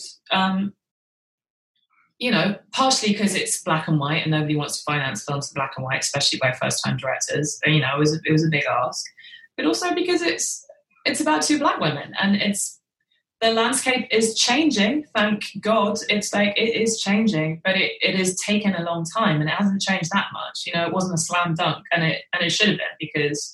Partially because it's black and white and nobody wants to finance films in black and white, especially by first time directors. It was a big ask, but also because it's about two Black women, and the landscape is changing. Thank God. It's like, it is changing, but it has taken a long time, and it hasn't changed that much. It wasn't a slam dunk, and it should have been, because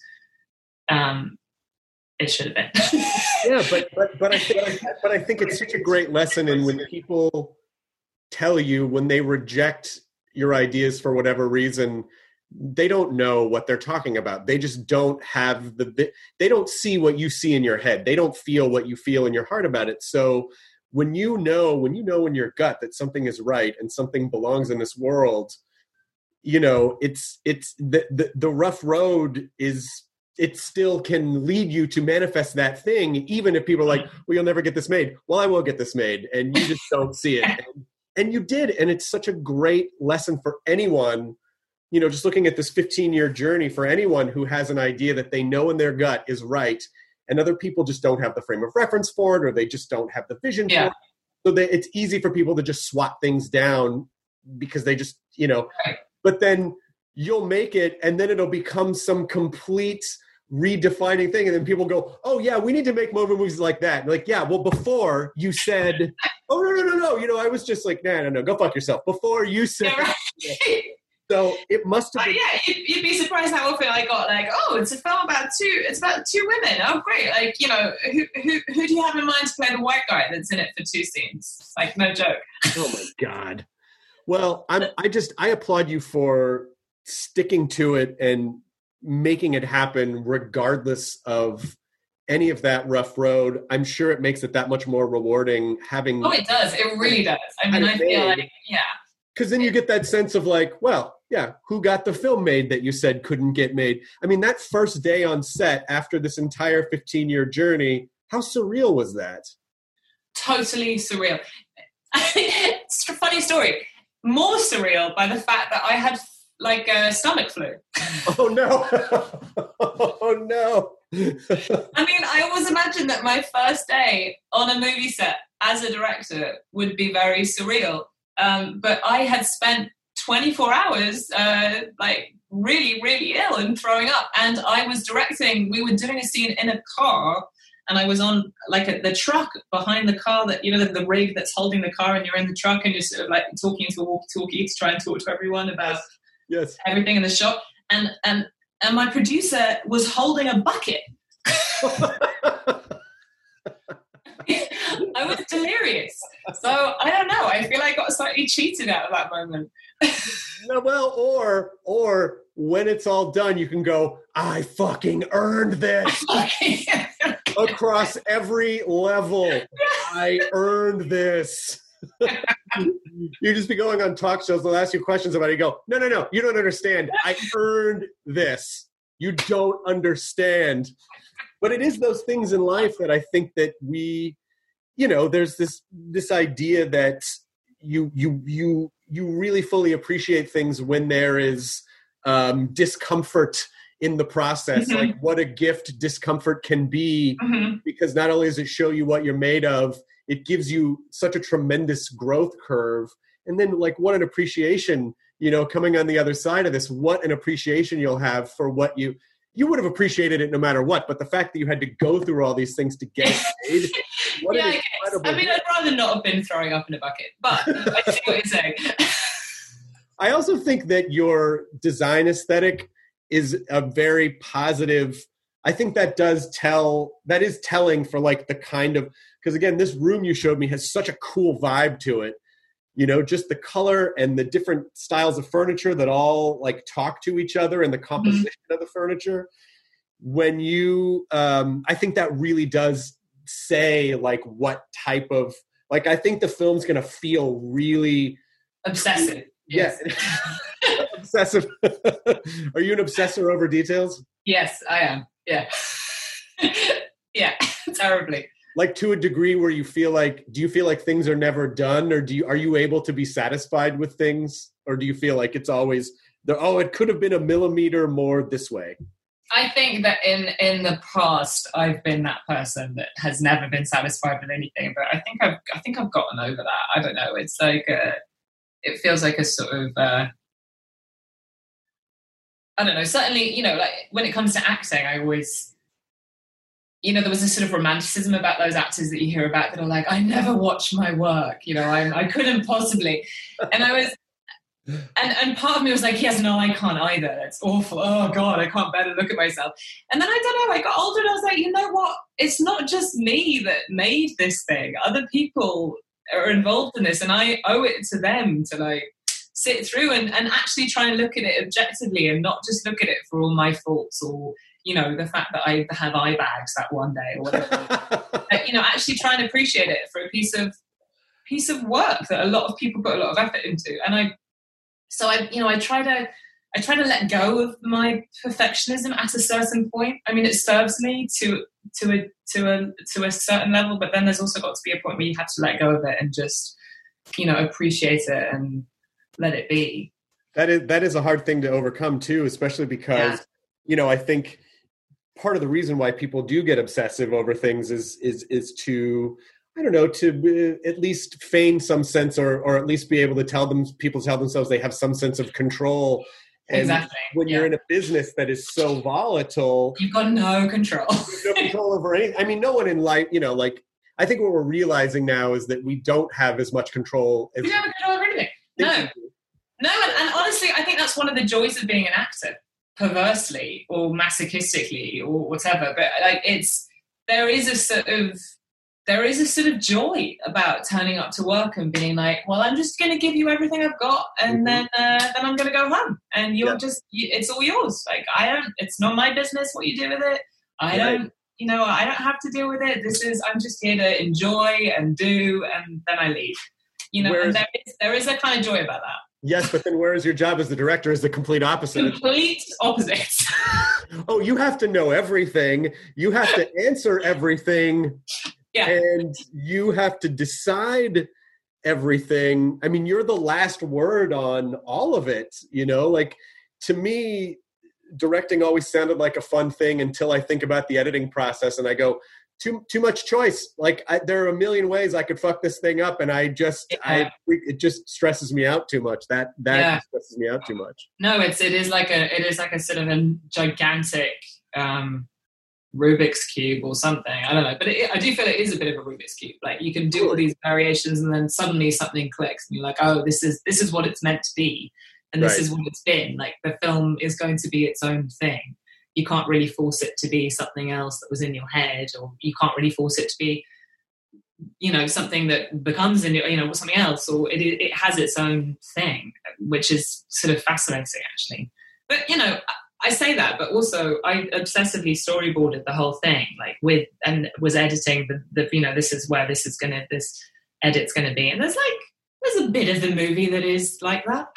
it should have been. Yeah, but I think it's such a great lesson. And when people tell you, when they reject your ideas for whatever reason, they don't know what they're talking about. They just don't have they don't see what you see in your head. They don't feel what you feel in your heart about it. So when you know in your gut that something is right and something belongs in this world, it's the rough road is, it still can lead you to manifest that thing, even if people are like, well, you'll never get this made. Well, I will get this made, and you just don't see it. And you did. And it's such a great lesson for anyone. Just looking at this 15-year journey, for anyone who has an idea that they know in their gut is right, and other people just don't have the frame of reference for it, or they just don't have the vision for it. So it's easy for people to just swat things down because they just, Right. But then you'll make it, and then it'll become some complete redefining thing. And then people go, oh yeah, we need to make more movies like that. And like, yeah, well, before you said, oh, no. I was just like, no, go fuck yourself. Before you said... Yeah, right. So it must have been. Yeah, you'd be surprised how often I got like, oh, it's a film about two women. Oh, great! Like, who do you have in mind to play the white guy that's in it for two scenes? Like, no joke. Oh my God. Well, I applaud you for sticking to it and making it happen regardless of any of that rough road. I'm sure it makes it that much more rewarding having. Oh, it does. It really does. I mean, I feel like, yeah. Because then you get that sense of like, well, yeah, who got the film made that you said couldn't get made? I mean, that first day on set after this entire 15-year journey, how surreal was that? Totally surreal. It's a funny story. More surreal by the fact that I had like a stomach flu. Oh no. Oh no. I mean, I always imagined that my first day on a movie set as a director would be very surreal. But I had spent 24 hours like really, really ill and throwing up. And I was directing, we were doing a scene in a car, and I was on like the truck behind the car that, you know, the rig that's holding the car, and you're in the truck and you're sort of like talking into a walkie-talkie to try and talk to everyone about everything in the shot. And my producer was holding a bucket. I was delirious. So I don't know. I feel like I got slightly cheated out of that moment. No, well, or when it's all done, you can go, I fucking earned this. Across every level. I earned this. You just be going on talk shows, they'll ask you questions about it. You go, no, you don't understand. I earned this. You don't understand. But it is those things in life that I think that we, you know, there's this idea that you really fully appreciate things when there is discomfort in the process. Mm-hmm. Like what a gift discomfort can be, because not only does it show you what you're made of, it gives you such a tremendous growth curve. And then like what an appreciation, you know, coming on the other side of this, what an appreciation you'll have for what you would have appreciated it no matter what. But the fact that you had to go through all these things to get paid. I mean, I'd rather not have been throwing up in a bucket, but I see what you're saying. I also think that your design aesthetic is a very positive. I think that is telling for like the kind of, because again, this room you showed me has such a cool vibe to it. You know, just the color and the different styles of furniture that all like talk to each other and the composition of the furniture. When you, I think that really does say like what type of, like, I think the film's going to feel really obsessive. Yes. Yeah. Obsessive. Are you an obsessor over details? Yes, I am. Yeah. Yeah, terribly. Like to a degree where you feel like, do you feel like things are never done, or are you able to be satisfied with things, or do you feel like it's always it could have been a millimeter more this way? I think that in the past I've been that person that has never been satisfied with anything, but I think I've gotten over that. I don't know. It's like it feels like a sort of I don't know. Certainly, you know, like when it comes to acting, I always, you know, there was a sort of romanticism about those actors that you hear about that are like, I never watch my work, you know, I couldn't possibly. And I was, and part of me was like, yes, no, I can't either. It's awful. Oh God, I can't bear to look at myself. And then I don't know, I got older and I was like, you know what? It's not just me that made this thing. Other people are involved in this, and I owe it to them to like sit through and actually try and look at it objectively and not just look at it for all my faults or, you know, the fact that I have eye bags that one day or whatever. You know, actually try and appreciate it for a piece of work that a lot of people put a lot of effort into. And I try to let go of my perfectionism at a certain point. I mean, it serves me to a certain level, but then there's also got to be a point where you have to let go of it and just, you know, appreciate it and let it be. That is a hard thing to overcome too, especially because, you know, I think part of the reason why people do get obsessive over things is to, I don't know, to at least feign some sense or at least be able to tell themselves they have some sense of control. And exactly. When you're in a business that is so volatile, you've got no control. No control over anything. I mean, no one in life, you know, like, I think what we're realizing now is that we don't have as much control. We don't have control over anything. No, and honestly, I think that's one of the joys of being an actor, perversely or masochistically or whatever. But like, there is a sort of there is a sort of joy about turning up to work and being like, well, I'm just going to give you everything I've got, and then I'm going to go home, and it's all yours. Like, it's not my business what you do with it. I don't have to deal with it. I'm just here to enjoy and do, and then I leave. And there is a kind of joy about that. Yes, but then whereas your job as the director is the complete opposite. Complete opposite. Oh, you have to know everything. You have to answer everything. Yeah. And you have to decide everything. I mean, you're the last word on all of it, Like, to me, directing always sounded like a fun thing until I think about the editing process and I go, too much choice. Like, there are a million ways I could fuck this thing up, and it just stresses me out too much. That stresses me out too much. No, it is like a sort of a gigantic Rubik's Cube or something. I don't know, but I do feel it is a bit of a Rubik's Cube. Like, you can do all these variations, and then suddenly something clicks, and you're like, oh, this is what it's meant to be, and this is what it's been. Like, the film is going to be its own thing. You can't really force it to be something else that was in your head, or you can't really force it to be, something that becomes something else, or it has its own thing, which is sort of fascinating, actually. But, I say that, but also I obsessively storyboarded the whole thing, like and was editing the this is where this edit's going to be. And there's a bit of the movie that is like that.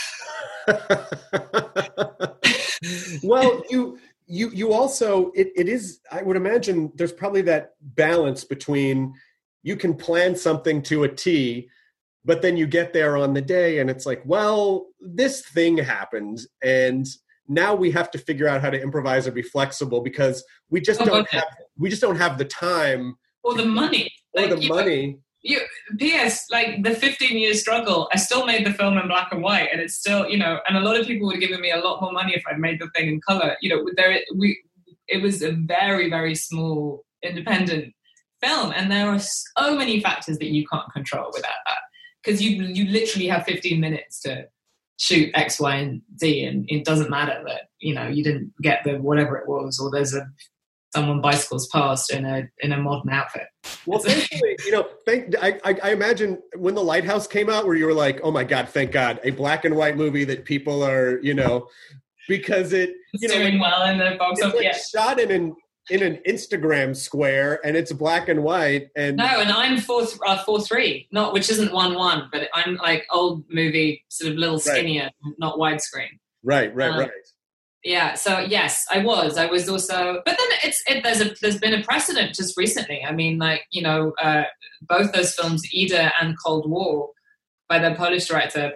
Well, you also, it is, I would imagine there's probably that balance between you can plan something to a T, but then you get there on the day and it's like, well, this thing happened, and now we have to figure out how to improvise or be flexible because we just don't have the time or the money. Money. P.S. like the 15-year struggle, I still made the film in black and white, and it's still, and a lot of people would have given me a lot more money if I'd made the thing in color. It was a very, very small independent film, and there are so many factors that you can't control without that, because you literally have 15 minutes to shoot X, Y, and Z, and it doesn't matter that you didn't get the whatever it was, or there's someone bicycles past in a modern outfit. Well, thankfully, I imagine when The Lighthouse came out, where you were like, "Oh my God, thank God, a black and white movie that people are, because it's doing well in the box office." Like shot in an Instagram square, and it's black and white. And no, and I'm 4:3, not which isn't 1:1, but I'm like old movie, sort of little skinnier, not widescrreen. Right. Yeah, so yes, I was also, but then there's been a precedent just recently. I mean, both those films, Ida and Cold War, by the Polish director,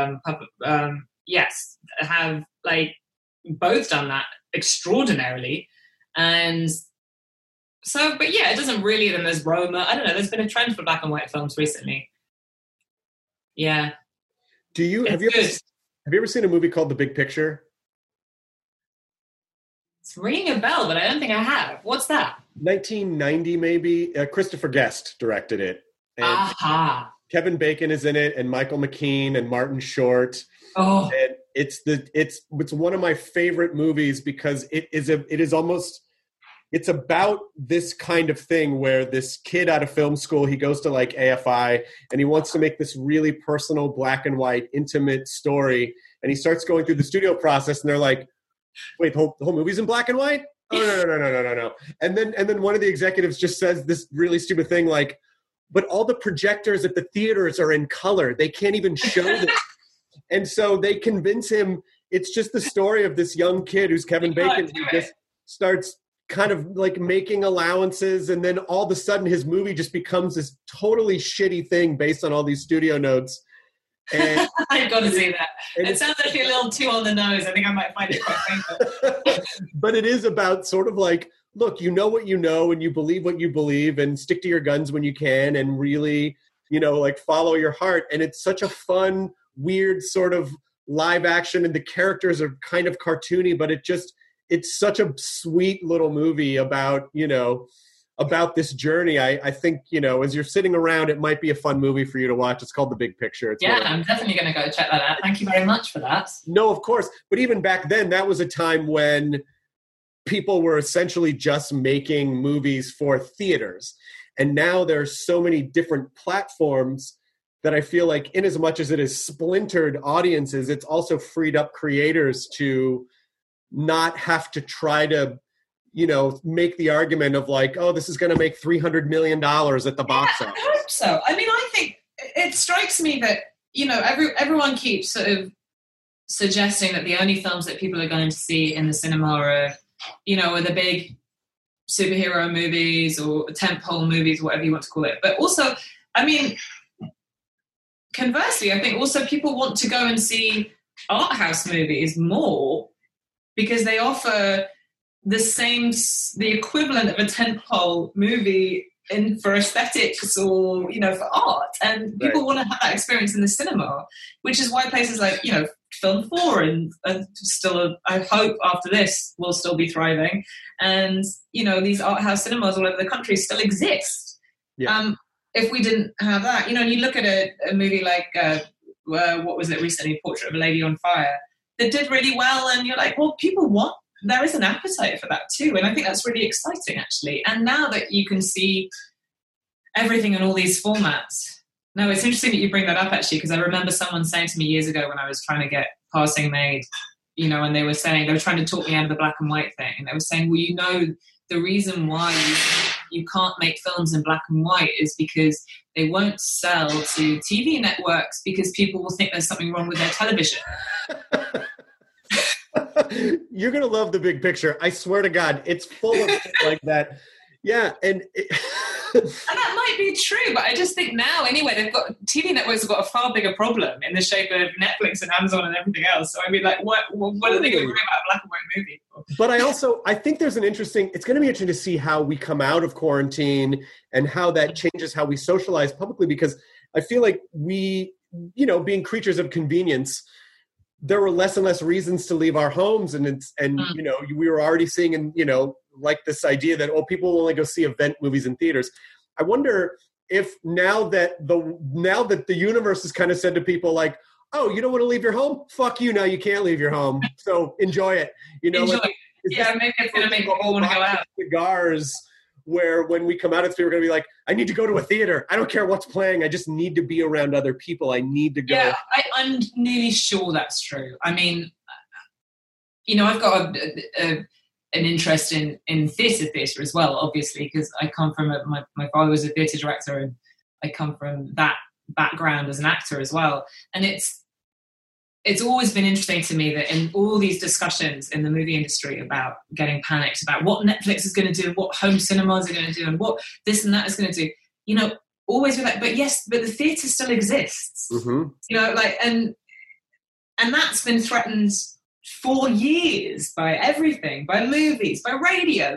have both done that extraordinarily, and so, but yeah, it doesn't really. Then there's Roma. I don't know. There's been a trend for black and white films recently. Yeah. Have you ever seen a movie called The Big Picture? It's ringing a bell, but I don't think I have. What's that? 1990, maybe. Christopher Guest directed it. And Kevin Bacon is in it, and Michael McKean and Martin Short. Oh, and it's one of my favorite movies because it's about this kind of thing where this kid out of film school, he goes to AFI, and he wants to make this really personal, black and white, intimate story, and he starts going through the studio process, and they're like, wait, the whole movie's in black and white? Oh, no. And then one of the executives just says this really stupid thing like, but all the projectors at the theaters are in color. They can't even show this. And so they convince him it's just the story of this young kid who's Kevin Bacon who just starts kind of making allowances, and then all of a sudden his movie just becomes this totally shitty thing based on all these studio notes. And I've got to see that. It sounds like a little too on the nose. I think I might find it quite painful. But it is about sort of look, you know what you know, and you believe what you believe, and stick to your guns when you can, and really, follow your heart. And it's such a fun, weird sort of live action, and the characters are kind of cartoony, but it's such a sweet little movie about, about this journey. I think, as you're sitting around, it might be a fun movie for you to watch. It's called The Big Picture. I'm definitely going to go check that out. Thank you very much for that. No, of course. But even back then, that was a time when people were essentially just making movies for theaters. And now there's so many different platforms that I feel like, in as much as it has splintered audiences, it's also freed up creators to not have to try to, make the argument of like, oh, this is going to make $300 million at the box office. I hope so. I mean, I think it strikes me that, everyone keeps sort of suggesting that the only films that people are going to see in the cinema are the big superhero movies or tentpole movies, whatever you want to call it. But also, I mean, conversely, I think also people want to go and see art house movies more because they offer the equivalent of a tentpole movie for aesthetics or, for art. And people want to have that experience in the cinema, which is why places like, Film 4 and still, I hope after this, will still be thriving. And, these art house cinemas all over the country still exist. Yeah. If we didn't have that, and you look at a movie like, what was it recently, Portrait of a Lady on Fire, that did really well. And you're like, well, there is an appetite for that too. And I think that's really exciting, actually. And now that you can see everything in all these formats. No, it's interesting that you bring that up, actually, because I remember someone saying to me years ago when I was trying to get Passing made, and they were trying to talk me out of the black and white thing. And they were saying, well, the reason why you can't make films in black and white is because they won't sell to TV networks because people will think there's something wrong with their television. You're going to love the big picture. I swear to God, it's full of shit like that. Yeah. And that might be true, but I just think now, anyway, TV networks have got a far bigger problem in the shape of Netflix and Amazon and everything else. So I mean, like, what are they going to worry about a black and white movie? But I think there's it's going to be interesting to see how we come out of quarantine and how that changes how we socialize publicly, because I feel like we, being creatures of convenience, there were less and less reasons to leave our homes. And we were already seeing, like this idea that, people will only go see event movies in theaters. I wonder if now that the universe has kind of said to people like, oh, you don't want to leave your home? Fuck you. Now you can't leave your home. So enjoy it. Maybe it's going to make people want to go out. Cigars, where when we come out, people are going to be like, I need to go to a theater. I don't care what's playing. I just need to be around other people. I need to go. Yeah, I'm nearly sure that's true. I mean, I've got an interest in theatre as well, obviously, because I come from my father was a theatre director, and I come from that background as an actor as well. And it's always been interesting to me that in all these discussions in the movie industry about getting panicked about what Netflix is going to do, what home cinemas are going to do, and what this and that is going to do, always with that. But yes, but the theatre still exists, and that's been threatened for years by everything, by movies, by radio,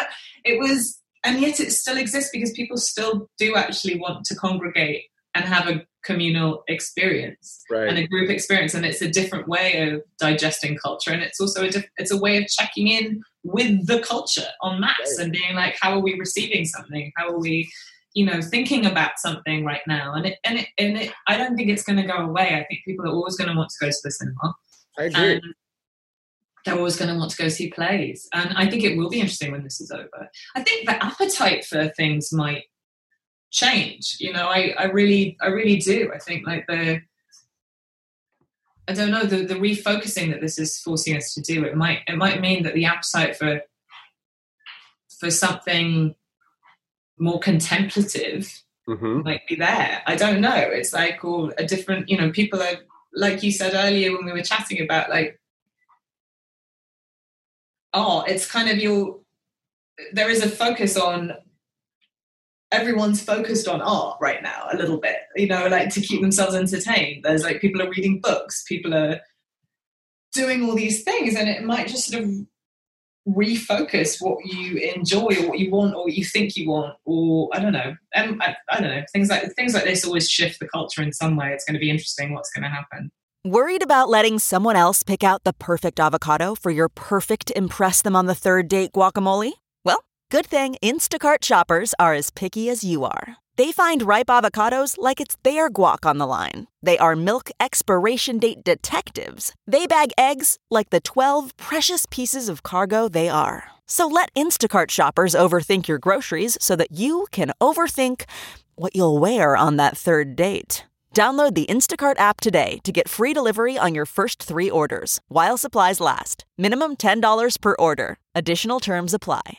and yet it still exists because people still do actually want to congregate and have a communal experience and a group experience, and it's a different way of digesting culture, and it's also it's a way of checking in with the culture en masse and being like, how are we receiving something? How are we, thinking about something right now? And I don't think it's going to go away. I think people are always going to want to go to the cinema. I agree. And they're always going to want to go see plays, and I think it will be interesting when this is over. I think the appetite for things might change. I really do. I think like the refocusing that this is forcing us to do, it might mean that the appetite for something more contemplative might be there. I don't know. It's like all a different, people are, like you said earlier when we were chatting about like, it's kind of there is a focus on, everyone's focused on art right now a little bit, like to keep themselves entertained. There's like, people are reading books, people are doing all these things, and it might just sort of refocus what you enjoy or what you want or what you think you want, or I don't know. I don't know. Things like this always shift the culture in some way. It's going to be interesting what's going to happen. Worried about letting someone else pick out the perfect avocado for your perfect impress them on the third date guacamole? Well, good thing Instacart shoppers are as picky as you are. They find ripe avocados like it's their guac on the line. They are milk expiration date detectives. They bag eggs like the 12 precious pieces of cargo they are. So let Instacart shoppers overthink your groceries so that you can overthink what you'll wear on that third date. Download the Instacart app today to get free delivery on your first 3 orders, while supplies last. Minimum $10 per order. Additional terms apply.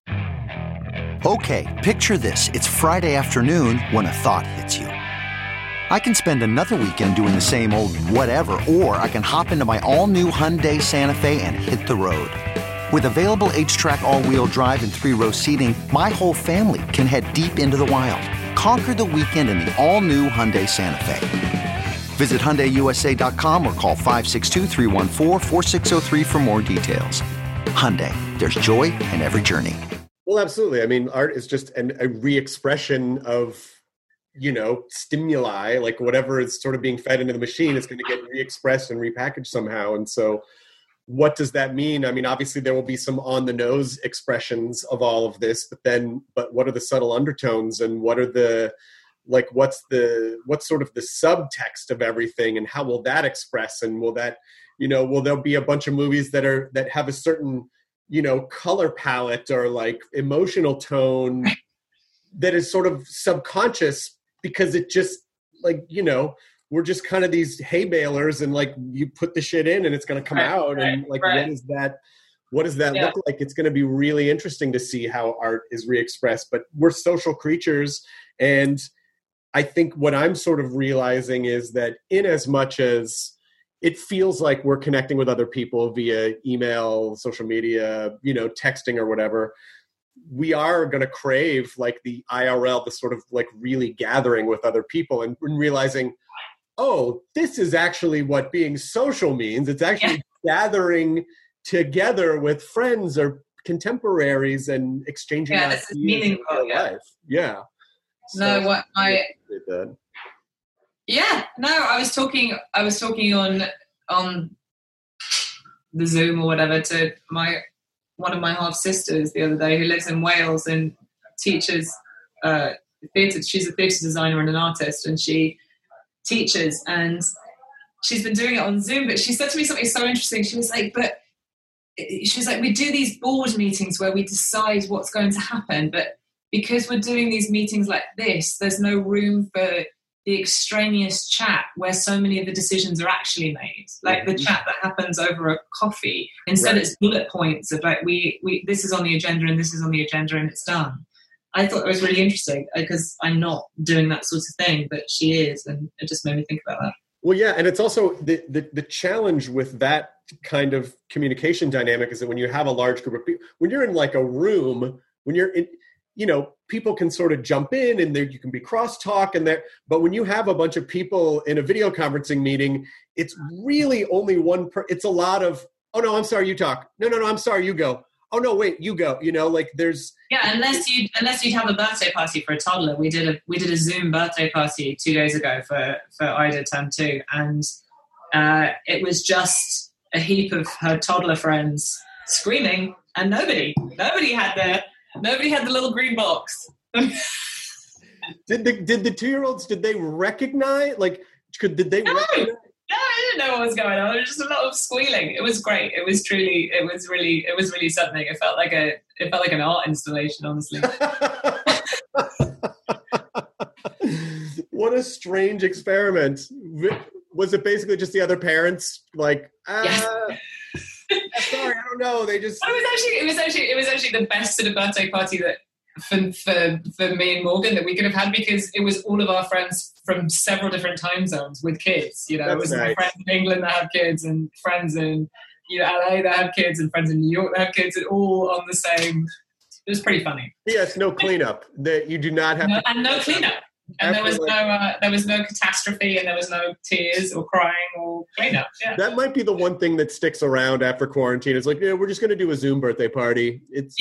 Okay, picture this. It's Friday afternoon when a thought hits you. I can spend another weekend doing the same old whatever, or I can hop into my all-new Hyundai Santa Fe and hit the road. With available H-Track all-wheel drive and 3-row seating, my whole family can head deep into the wild. Conquer the weekend in the all-new Hyundai Santa Fe. Visit HyundaiUSA.com or call 562-314-4603 for more details. Hyundai, there's joy in every journey. Well, absolutely. I mean, art is just a re-expression of, stimuli, like whatever is sort of being fed into the machine is going to get re-expressed and repackaged somehow. And so what does that mean? I mean, obviously there will be some on the nose expressions of all of this, but what are the subtle undertones, and what are the, like, what's sort of the subtext of everything, and how will that express? And will that, will there be a bunch of movies that have a certain, color palette or like emotional tone that is sort of subconscious, because it just like, we're just kind of these hay balers, and like you put the shit in and it's going to come out. And like, what does that look like? It's going to be really interesting to see how art is re-expressed, but we're social creatures. And I think what I'm sort of realizing is that in as much as it feels like we're connecting with other people via email, social media, texting or whatever, we are going to crave like the IRL, the sort of like really gathering with other people and realizing, oh, this is actually what being social means. It's actually gathering together with friends or contemporaries and exchanging this is meaningful. Life. Yeah. No, so, what I I was talking on the Zoom or whatever to one of my half sisters the other day, who lives in Wales and teaches theatre. She's a theatre designer and an artist, and she teaches, and she's been doing it on Zoom. But she said to me something so interesting. She was like, we do these board meetings where we decide what's going to happen, but because we're doing these meetings like this, there's no room for the extraneous chat where so many of the decisions are actually made, like the chat that happens over a coffee. Instead, it's bullet points of like, we this is on the agenda and this is on the agenda and it's done. I thought it was really interesting because I'm not doing that sort of thing, but she is, and it just made me think about that. Well, yeah, and it's also the challenge with that kind of communication dynamic is that when you have a large group of people, when you're in like a room, when you're in, people can sort of jump in and there you can be crosstalk and there. But when you have a bunch of people in a video conferencing meeting, it's really only one. It's a lot of, oh no, I'm sorry, you talk. No, I'm sorry, you go. Oh no, wait, you go. Like there's unless you'd have a birthday party for a toddler. We did a Zoom birthday party 2 days ago for Ida term 2, and it was just a heap of her toddler friends screaming, and nobody had the little green box. Did the 2-year-olds, did they recognize, did they recognize? No, I didn't know what was going on. There was just a lot of squealing. It was great. It was really something. It felt like an art installation, honestly. What a strange experiment. Was it basically just the other parents like, yes. Sorry, I don't know. They just. It was actually the best sort of birthday party that for me and Morgan that we could have had, because it was all of our friends from several different time zones with kids. It was nice. My friends in England that had kids, and friends in LA that had kids, and friends in New York that had kids, and all on the same. It was pretty funny. Yes, no cleanup. That you do not have. No cleanup. And there was no catastrophe, and there was no tears or crying or cleanup. Yeah. That might be the one thing that sticks around after quarantine. It's like, we're just going to do a Zoom birthday party. It's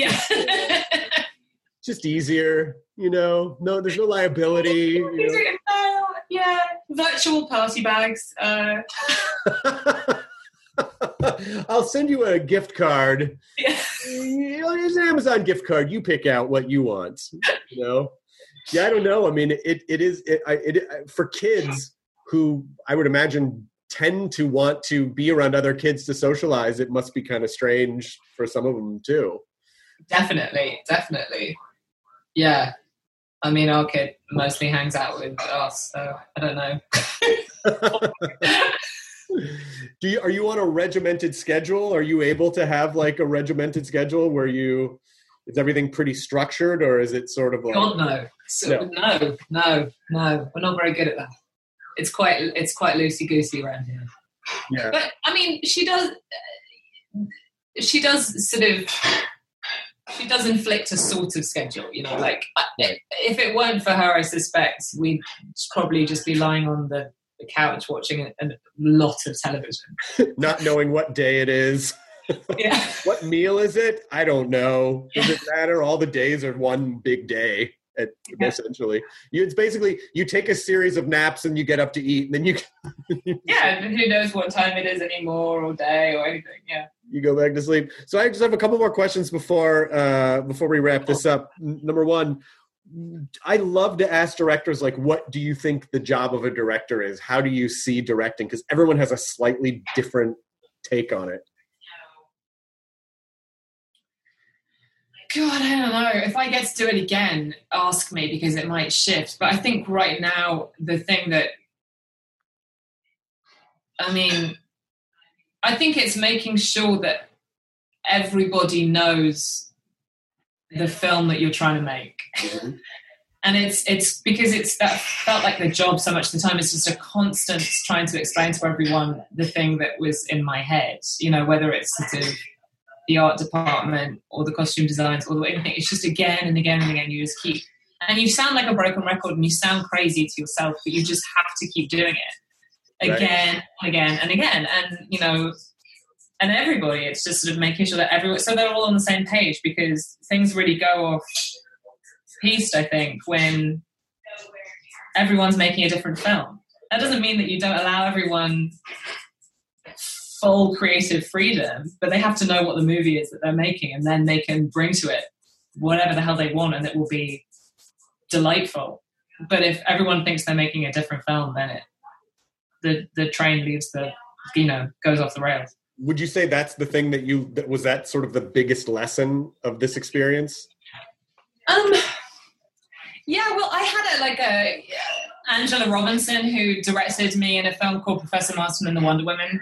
just easier, No, there's no liability. Yeah, virtual party bags. I'll send you a gift card. Yeah. You know, there's an Amazon gift card. You pick out what you want. You know? Yeah, I don't know. I mean, it is for kids who I would imagine tend to want to be around other kids to socialize. It must be kind of strange for some of them too. Definitely. Yeah. I mean, our kid mostly hangs out with us, so I don't know. Are you on a regimented schedule? Are you able to have like a regimented schedule where is everything pretty structured, or is it sort of like... God, no. No. We're not very good at that. It's quite loosey-goosey around here. Yeah. But, I mean, she does inflict a sort of schedule, you know, like if it weren't for her, I suspect we'd probably just be lying on the couch watching a lot of television. Not knowing what day it is. Yeah. What meal is it? I don't know. Does it matter? All the days are one big day, essentially. It's basically, you take a series of naps and you get up to eat, and then you... Yeah, who knows what time it is anymore, or day, or anything, yeah. You go back to sleep. So I just have a couple more questions before we wrap this up. Number one, I love to ask directors, like, what do you think the job of a director is? How do you see directing? Because everyone has a slightly different take on it. God, I don't know. If I get to do it again, ask me, because it might shift. But I think right now, the thing that... I mean, I think it's making sure that everybody knows the film that you're trying to make. Mm-hmm. And it's because that felt like the job so much of the time. It's just a constant trying to explain to everyone the thing that was in my head, you know, whether it's sort of the art department or the costume designs or anything. It's just again and again and again. You just keep, and you sound like a broken record and you sound crazy to yourself, but you just have to keep doing it again and again and again. And, you know, and everybody, it's just sort of making sure that everyone, so they're all on the same page, because things really go off piste, I think, when everyone's making a different film. That doesn't mean that you don't allow everyone full creative freedom, but they have to know what the movie is that they're making, and then they can bring to it whatever the hell they want, and it will be delightful. But if everyone thinks they're making a different film, then the train leaves goes off the rails. Would you say that's the thing that was that sort of the biggest lesson of this experience? Yeah, well, I had Angela Robinson, who directed me in a film called Professor Marston and the Wonder Women,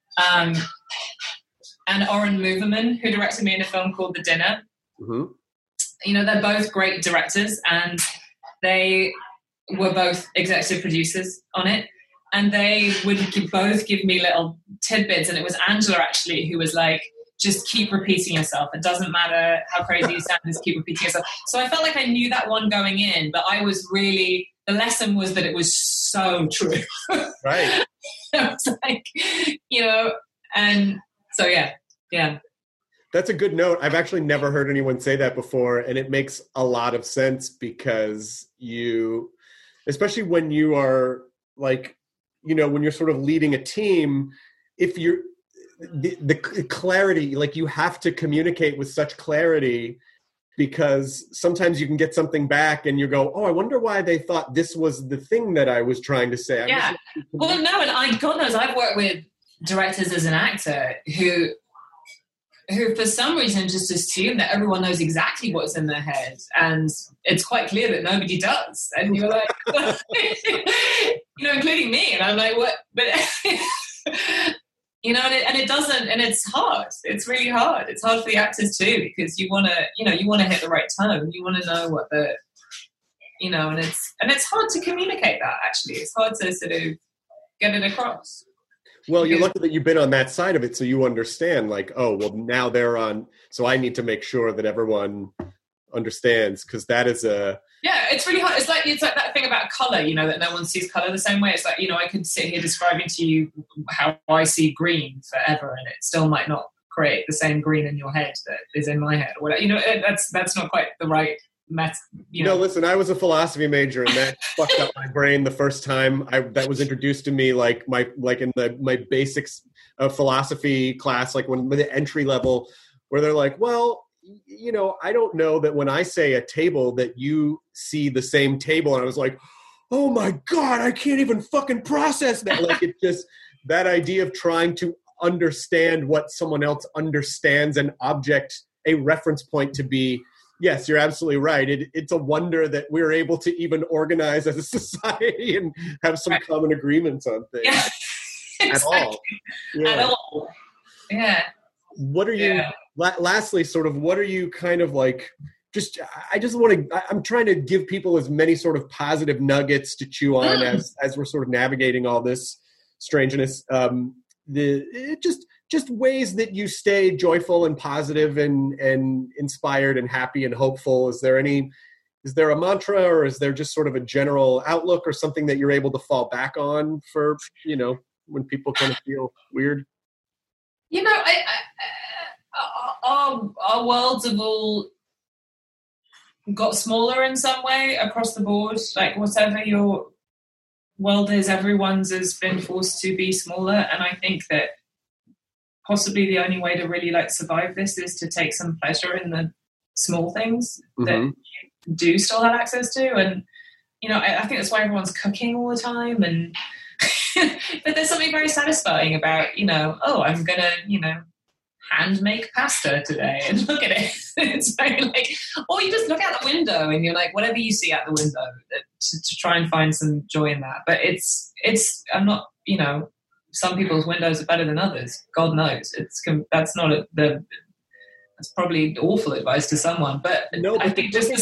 and Oren Moverman, who directed me in a film called The Dinner. Mm-hmm. You know, they're both great directors, and they were both executive producers on it. And they would both give me little tidbits. And it was Angela, actually, who was like, just keep repeating yourself. It doesn't matter how crazy you sound, just keep repeating yourself. So I felt like I knew that one going in, but I was really, the lesson was that it was so true. Right. I was like, you know, and so, yeah. That's a good note. I've actually never heard anyone say that before. And it makes a lot of sense, because especially when you are like, you know, when you're sort of leading a team, if you're the clarity, like you have to communicate with such clarity, because sometimes you can get something back and you go, oh, I wonder why they thought this was the thing that I was trying to say. Yeah. Well, no, and God knows, I've worked with directors as an actor who for some reason just assume that everyone knows exactly what's in their head, and it's quite clear that nobody does. And you're like, you know, including me. And I'm like, what? But, you know, and it doesn't, and it's hard. It's really hard. It's hard for the actors too, because you want to hit the right tone. You want to know what you know, and it's hard to communicate that, actually. It's hard to sort of get it across. Well, you're lucky that you've been on that side of it, so you understand, like, oh, well, now they're on, so I need to make sure that everyone understands, because that is Yeah, it's really hard. It's like that thing about color, you know, that no one sees color the same way. It's like, you know, I could sit here describing to you how I see green forever, and it still might not create the same green in your head that is in my head, or whatever. You know, that's not quite the right method. You know, listen, I was a philosophy major, and that fucked up my brain the first time that was introduced to me. Like my basics, a philosophy class, like when the entry level, where they're like, well, you know, I don't know that when I say a table that you see the same table. And I was like, oh my God, I can't even fucking process that. Like, it just, that idea of trying to understand what someone else understands an object, a reference point to be. Yes, you're absolutely right. It's a wonder that we're able to even organize as a society and have some common agreements on things. Yeah, exactly. At all. Yeah. At all. Yeah. What are you, lastly, sort of, what are you kind of like, I'm trying to give people as many sort of positive nuggets to chew on as we're sort of navigating all this strangeness. Just ways that you stay joyful and positive and inspired and happy and hopeful. Is there a mantra, or is there just sort of a general outlook or something that you're able to fall back on for, you know, when people kind of feel weird? You know, our worlds have all got smaller in some way across the board. Like, whatever your world is, everyone's has been forced to be smaller. And I think that possibly the only way to really like survive this is to take some pleasure in the small things that you do still have access to. And, you know, I think that's why everyone's cooking all the time. And but there's something very satisfying about, you know, oh, I'm going to, you know, hand make pasta today and look at it. It's very like, or you just look out the window and you're like, whatever you see out the window, to try and find some joy in that. But I'm not, you know, some people's windows are better than others. God knows. That's probably awful advice to someone. But no, I think just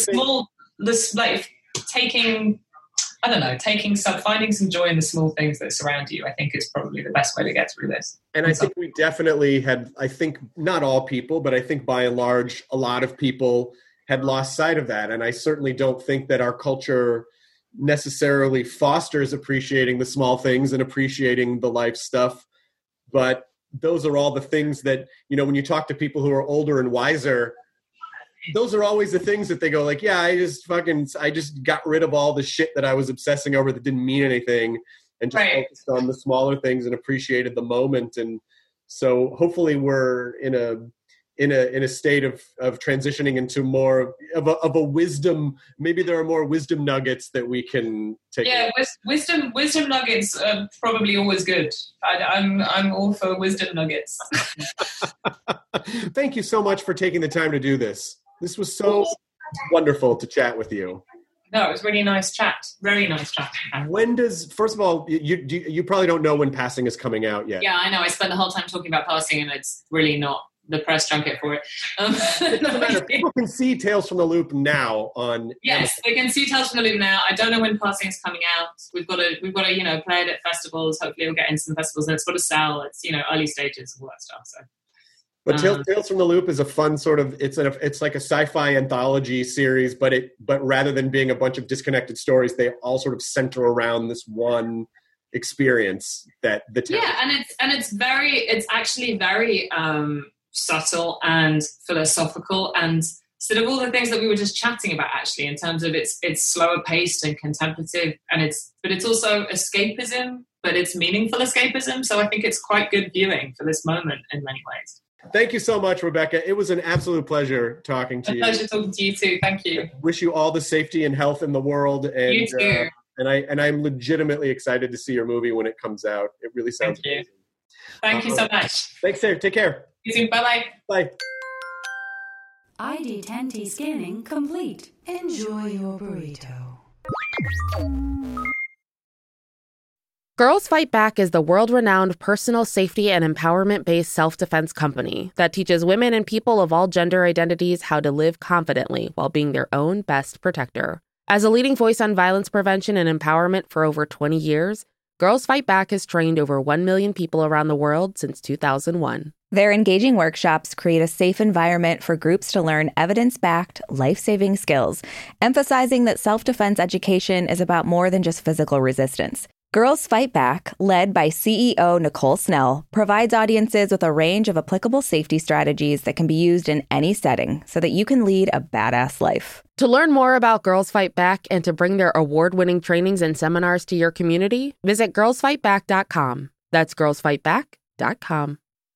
finding some joy in the small things that surround you, I think is probably the best way to get through this. And I think we definitely had, I think not all people, but I think by and large, a lot of people had lost sight of that. And I certainly don't think that our culture necessarily fosters appreciating the small things and appreciating the life stuff. But those are all the things that, you know, when you talk to people who are older and wiser, those are always the things that they go like, yeah, I just got rid of all the shit that I was obsessing over that didn't mean anything, and just focused on the smaller things and appreciated the moment. And so hopefully we're in a state of transitioning into more of a wisdom. Maybe there are more wisdom nuggets that we can take. Yeah, wisdom nuggets are probably always good. I'm all for wisdom nuggets. Thank you so much for taking the time to do this. This was so wonderful to chat with you. No, it was really nice chat. Very nice chat. When does, first of all, you probably don't know when Passing is coming out yet. Yeah, I know. I spent the whole time talking about Passing, and it's really not the press junket for it. It doesn't matter. People can see Tales from the Loop now on. Yes, they can see Tales from the Loop now. I don't know when Passing is coming out. We've got to play it at festivals. Hopefully, we'll get into some festivals, and it's got to sell. It's early stages of all that stuff. So. But Tales from the Loop is a fun sort of, it's like a sci-fi anthology series, but rather than being a bunch of disconnected stories, they all sort of center around this one experience that the town. Yeah, and it's actually very subtle and philosophical, and sort of all the things that we were just chatting about, actually, in terms of it's slower paced and contemplative, but it's also escapism, but it's meaningful escapism. So I think it's quite good viewing for this moment in many ways. Thank you so much, Rebecca. It was an absolute pleasure talking to you. A pleasure talking to you too. Thank you. I wish you all the safety and health in the world. And, you too. And I'm legitimately excited to see your movie when it comes out. It really sounds amazing. Thank you so much. Thanks, Sarah. Take care. You too. Bye-bye. Bye. ID10T scanning complete. Enjoy your burrito. Girls Fight Back is the world-renowned personal safety and empowerment-based self-defense company that teaches women and people of all gender identities how to live confidently while being their own best protector. As a leading voice on violence prevention and empowerment for over 20 years, Girls Fight Back has trained over 1 million people around the world since 2001. Their engaging workshops create a safe environment for groups to learn evidence-backed, life-saving skills, emphasizing that self-defense education is about more than just physical resistance. Girls Fight Back, led by CEO Nicole Snell, provides audiences with a range of applicable safety strategies that can be used in any setting so that you can lead a badass life. To learn more about Girls Fight Back and to bring their award-winning trainings and seminars to your community, visit girlsfightback.com. That's girlsfightback.com. BlueNile.com.